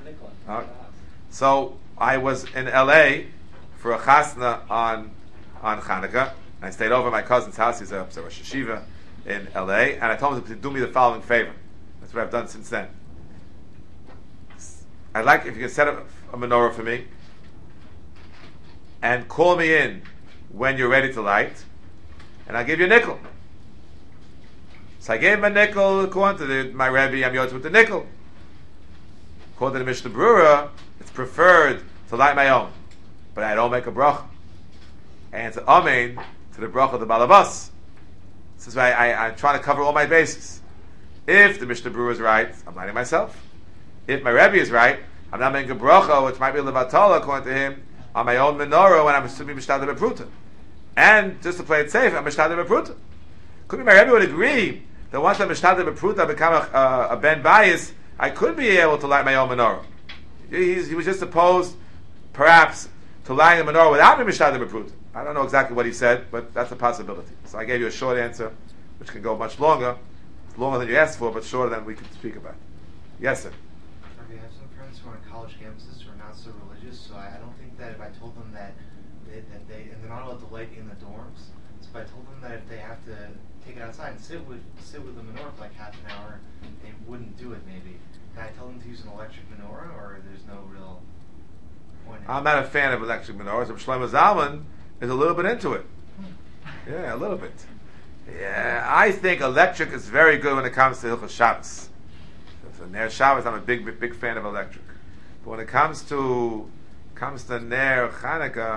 So I was in L.A. for a chasna on Hanukkah. I stayed over at my cousin's house. He's a Rosh Yeshiva in L.A. And I told him to do me the following favor. That's what I've done since then. I'd like if you could set up a menorah for me and call me in when you're ready to light, and I'll give you a nickel. So I gave him a nickel according to my Rebbe. I'm yotze with the nickel. According to the Mishnah Berurah, it's preferred to light my own, but I don't make a bracha. And it's an amen to the bracha of the balabas. This is why I'm trying to cover all my bases. If the Mishnah Berurah is right, I'm lighting myself. If my Rebbe is right, I'm not making a bracha, which might be a levatala according to him, on my own menorah when I'm assuming Mishtate Bepruta. And just to play it safe, I'm Mishtate Bepruta. Could be my Rebbe would agree that once I'm Mishtate Bepruta, become a ben bayis, I could be able to light my own menorah. He was just opposed, perhaps, to lighting a menorah without being Mishtate Bepruta. I don't know exactly what he said, but that's a possibility. So I gave you a short answer. which can go much longer, longer than you asked for, but shorter than we can speak about. Yes, sir. Okay, I have some friends who are on college campuses who are not so religious, so I don't think that if I told them that they and they're not allowed to light in the dorms, so if I told them that if they have to take it outside and sit with the menorah for like half an hour, they wouldn't do it maybe. Can I tell them to use an electric menorah, or there's no real point in it? I'm not a fan of electric menorahs. Shlomo Zalman is a little bit into it. Yeah, a little bit. Yeah, I think electric is very good when it comes to Hilchos Shabbos. So Ner Shabbos, I'm a big fan of electric. But when it comes to Ner Chanukah,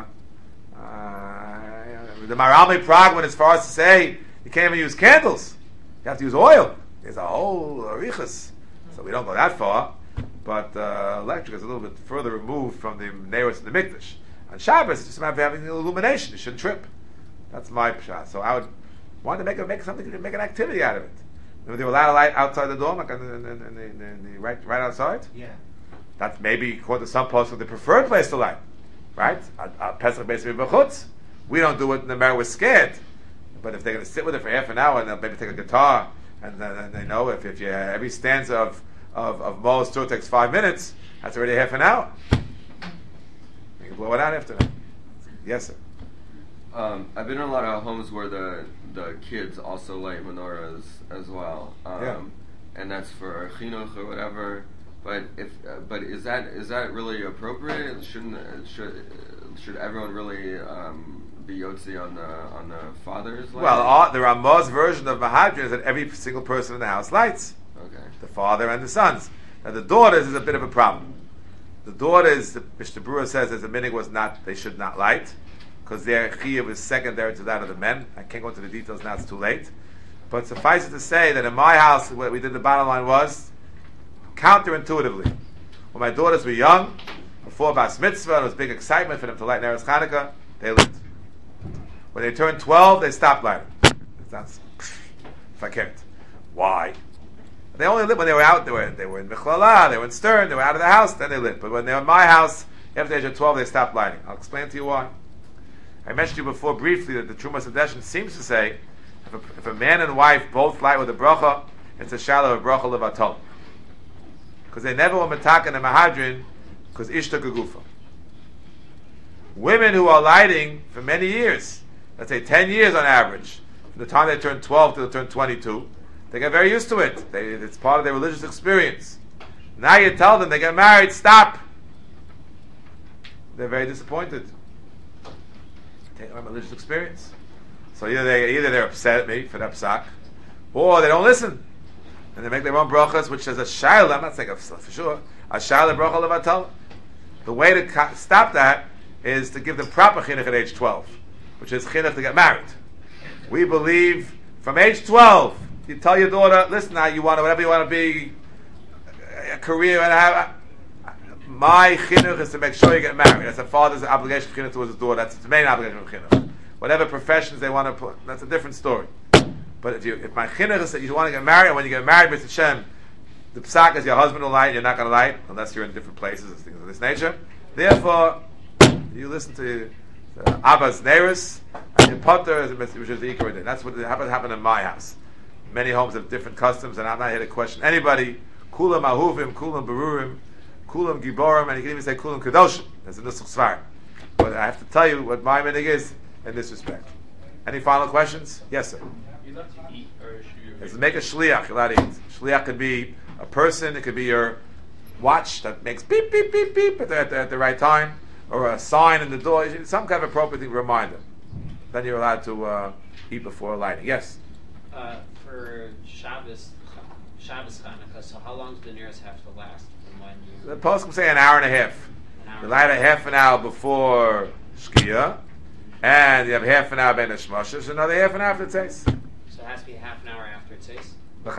the Maralmi Pragman is for us to say you can't even use candles. You have to use oil. There's a whole arichas. So we don't go that far. But electric is a little bit further removed from the Neros and the Mikdash. On Shabbos, it's just about having the illumination. You shouldn't trip. That's my pshat. So I would want to make an activity out of it. They were allowed to light outside the door, like in the right outside. Yeah. That's maybe according to some posts the preferred place to light, right? Pesach basically b'chutz. We don't do it in the mirror. We're scared. But if they're going to sit with it for half an hour and they'll maybe take a guitar and they know if you every stanza of Mo's tour takes 5 minutes, that's already half an hour. You can blow it out after that. Yes, sir. I've been in a lot of homes where the kids also light menorahs as well, and that's for chinuch or whatever. But is that really appropriate? Should everyone really be yotzi on the father's light? Well, the Ramah's version of Mahadrin is that every single person in the house lights. Okay. The father and the sons. Now the daughters is a bit of a problem. The daughters, the Mishnah Berurah says, as the minig was not, they should not light, because their chiyuv is secondary to that of the men. I can't go into the details now; it's too late. But suffice it to say that in my house, what we did, the bottom line was counterintuitively. When my daughters were young, before Bas Mitzvah, and it was big excitement for them to light Neres Chanukah, they lit. When they turned 12, they stopped lighting. That's if I can't. Why? They only lit when they were out. They were in Michlala, they were in Stern, they were out of the house, then they lit. But when they were in my house, after the age of 12, they stopped lighting. I'll explain to you why. I mentioned to you before briefly that the Trumas Hadeshin seems to say if a man and wife both light with a bracha, it's a shallow of bracha levatol. Because they never were metakan and mahadrin, because ishta gegufa. Women who are lighting for many years, let's say 10 years on average, from the time they turn 12 to they turn 22, they get very used to it. It's part of their religious experience. Now you tell them they get married, stop. They're very disappointed. Take my religious experience. So either they're upset at me for the psak, or they don't listen. And they make their own brachas, which says a shayla, I'm not saying for sure, a shayla bracha levatal. The way to stop that is to give them proper chinuch at age 12, which is chinuch to get married. We believe from age 12, you tell your daughter, listen now, you want whatever you want to be, a career, and have. My chinuch is to make sure you get married. That's a father's obligation chinuch towards his daughter. That's the main obligation of chinuch. Whatever professions they want to put, that's a different story. But if my chinuch is that you want to get married, and when you get married, Mr. Shem, the psak is your husband will light, you're not going to light, unless you're in different places and things of this nature. Therefore, you listen to Abba's Neris, and your potter, which is the Ikar. That's what happened in my house. Many homes have different customs, and I'm not here to question anybody. Kulam ahuvim, kulam berurim, kulam giborim, and you can even say kulam kadoshim. There's a nusach svar. But I have to tell you what my minig is in this respect. Any final questions? Yes, sir. You're allowed to eat, or should you? It's to make a shliach. You're allowed to eat. Shliach could be a person. It could be your watch that makes beep beep beep beep at the right time, or a sign in the door. Some kind of appropriate reminder. Then you're allowed to eat before lighting. Yes. For Shabbos Chanukah, so how long do the nearest have to last from when you? The post can say an hour and a half. You light a half an hour before Shkia, and you have half an hour ben Shmoshes, another half an hour after Tzeis. So it has to be half an hour after it says?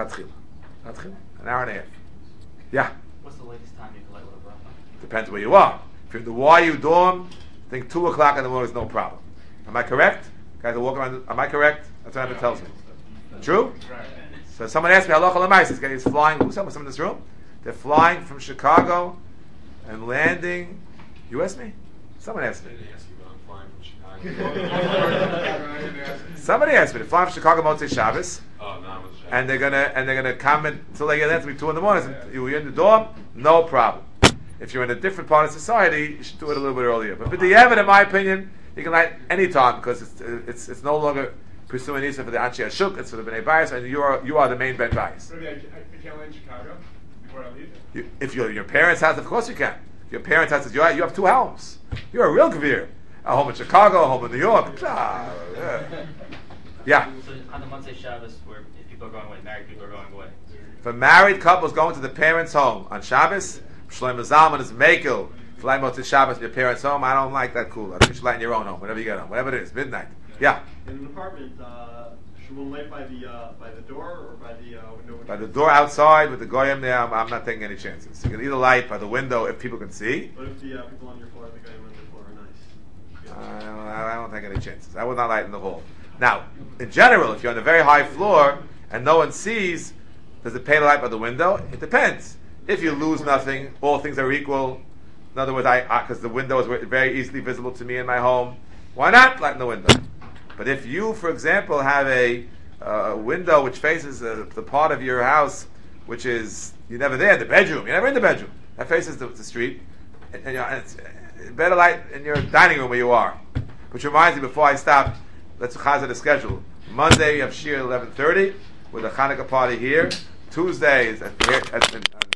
An hour and a half. Yeah. What's the latest time you can light with a bracha? Depends where you are. If you're in the Wayu dorm, I think 2 o'clock in the morning is no problem. Am I correct? Guys are walking around. Am I correct? That's what Abba tells me. True? So someone asked me, halacha l'mais, this guy is flying, who's someone in this room? They're flying from Chicago and landing, you asked me? Someone asked me. I didn't ask you, but I'm flying from Chicago. Somebody asked me to fly from Chicago Motzei Shabbos, Oh, no, it's and they're gonna comment until they get there to be 2 in the morning. So you're in the dorm, no problem. If you're in a different part of society, you should do it a little bit earlier. But the Evan, in my opinion, you can light any time because it's no longer pursuing Isa for the Anshe Ashuk, it's for the Bnei Bayis, and you are the main Ben Bayis. Maybe I can't land in Chicago before I leave. If you're your parents' house, of course you can. Your parents' house, you have 2 homes. You're a real Gvir. A home in Chicago, a home in New York. Yeah. So on the Motzei Shabbos, where if people are going away, married people are going away. If a married couple is going to the parents' home on Shabbos, Shlomo Zalman is Mekel. Fly Motzei Shabbos in your parents' home. I don't like that cool. I think you should light in your own home, whenever you get home, whatever it is, midnight. Yeah. In an apartment, should one light by the door or by the window? By the door outside with the goyim there, I'm not taking any chances. You can either light by the window if people can see. What if the people on your floor, the goyim on your floor are nice? I don't take any chances. I would not light in the hall. Now, in general, if you're on a very high floor and no one sees, does it pay to light by the window? It depends. If you lose nothing, all things are equal. In other words, because the window is very easily visible to me in my home, why not light in the window? But if you, for example, have a window which faces the part of your house which is, you're never there, the bedroom, you're never in the bedroom, that faces the street, and it's better light in your dining room where you are. Which reminds me, before I stop, let's chazar the schedule. Monday, you have Shir at 11:30 with a Hanukkah party here. Tuesday is at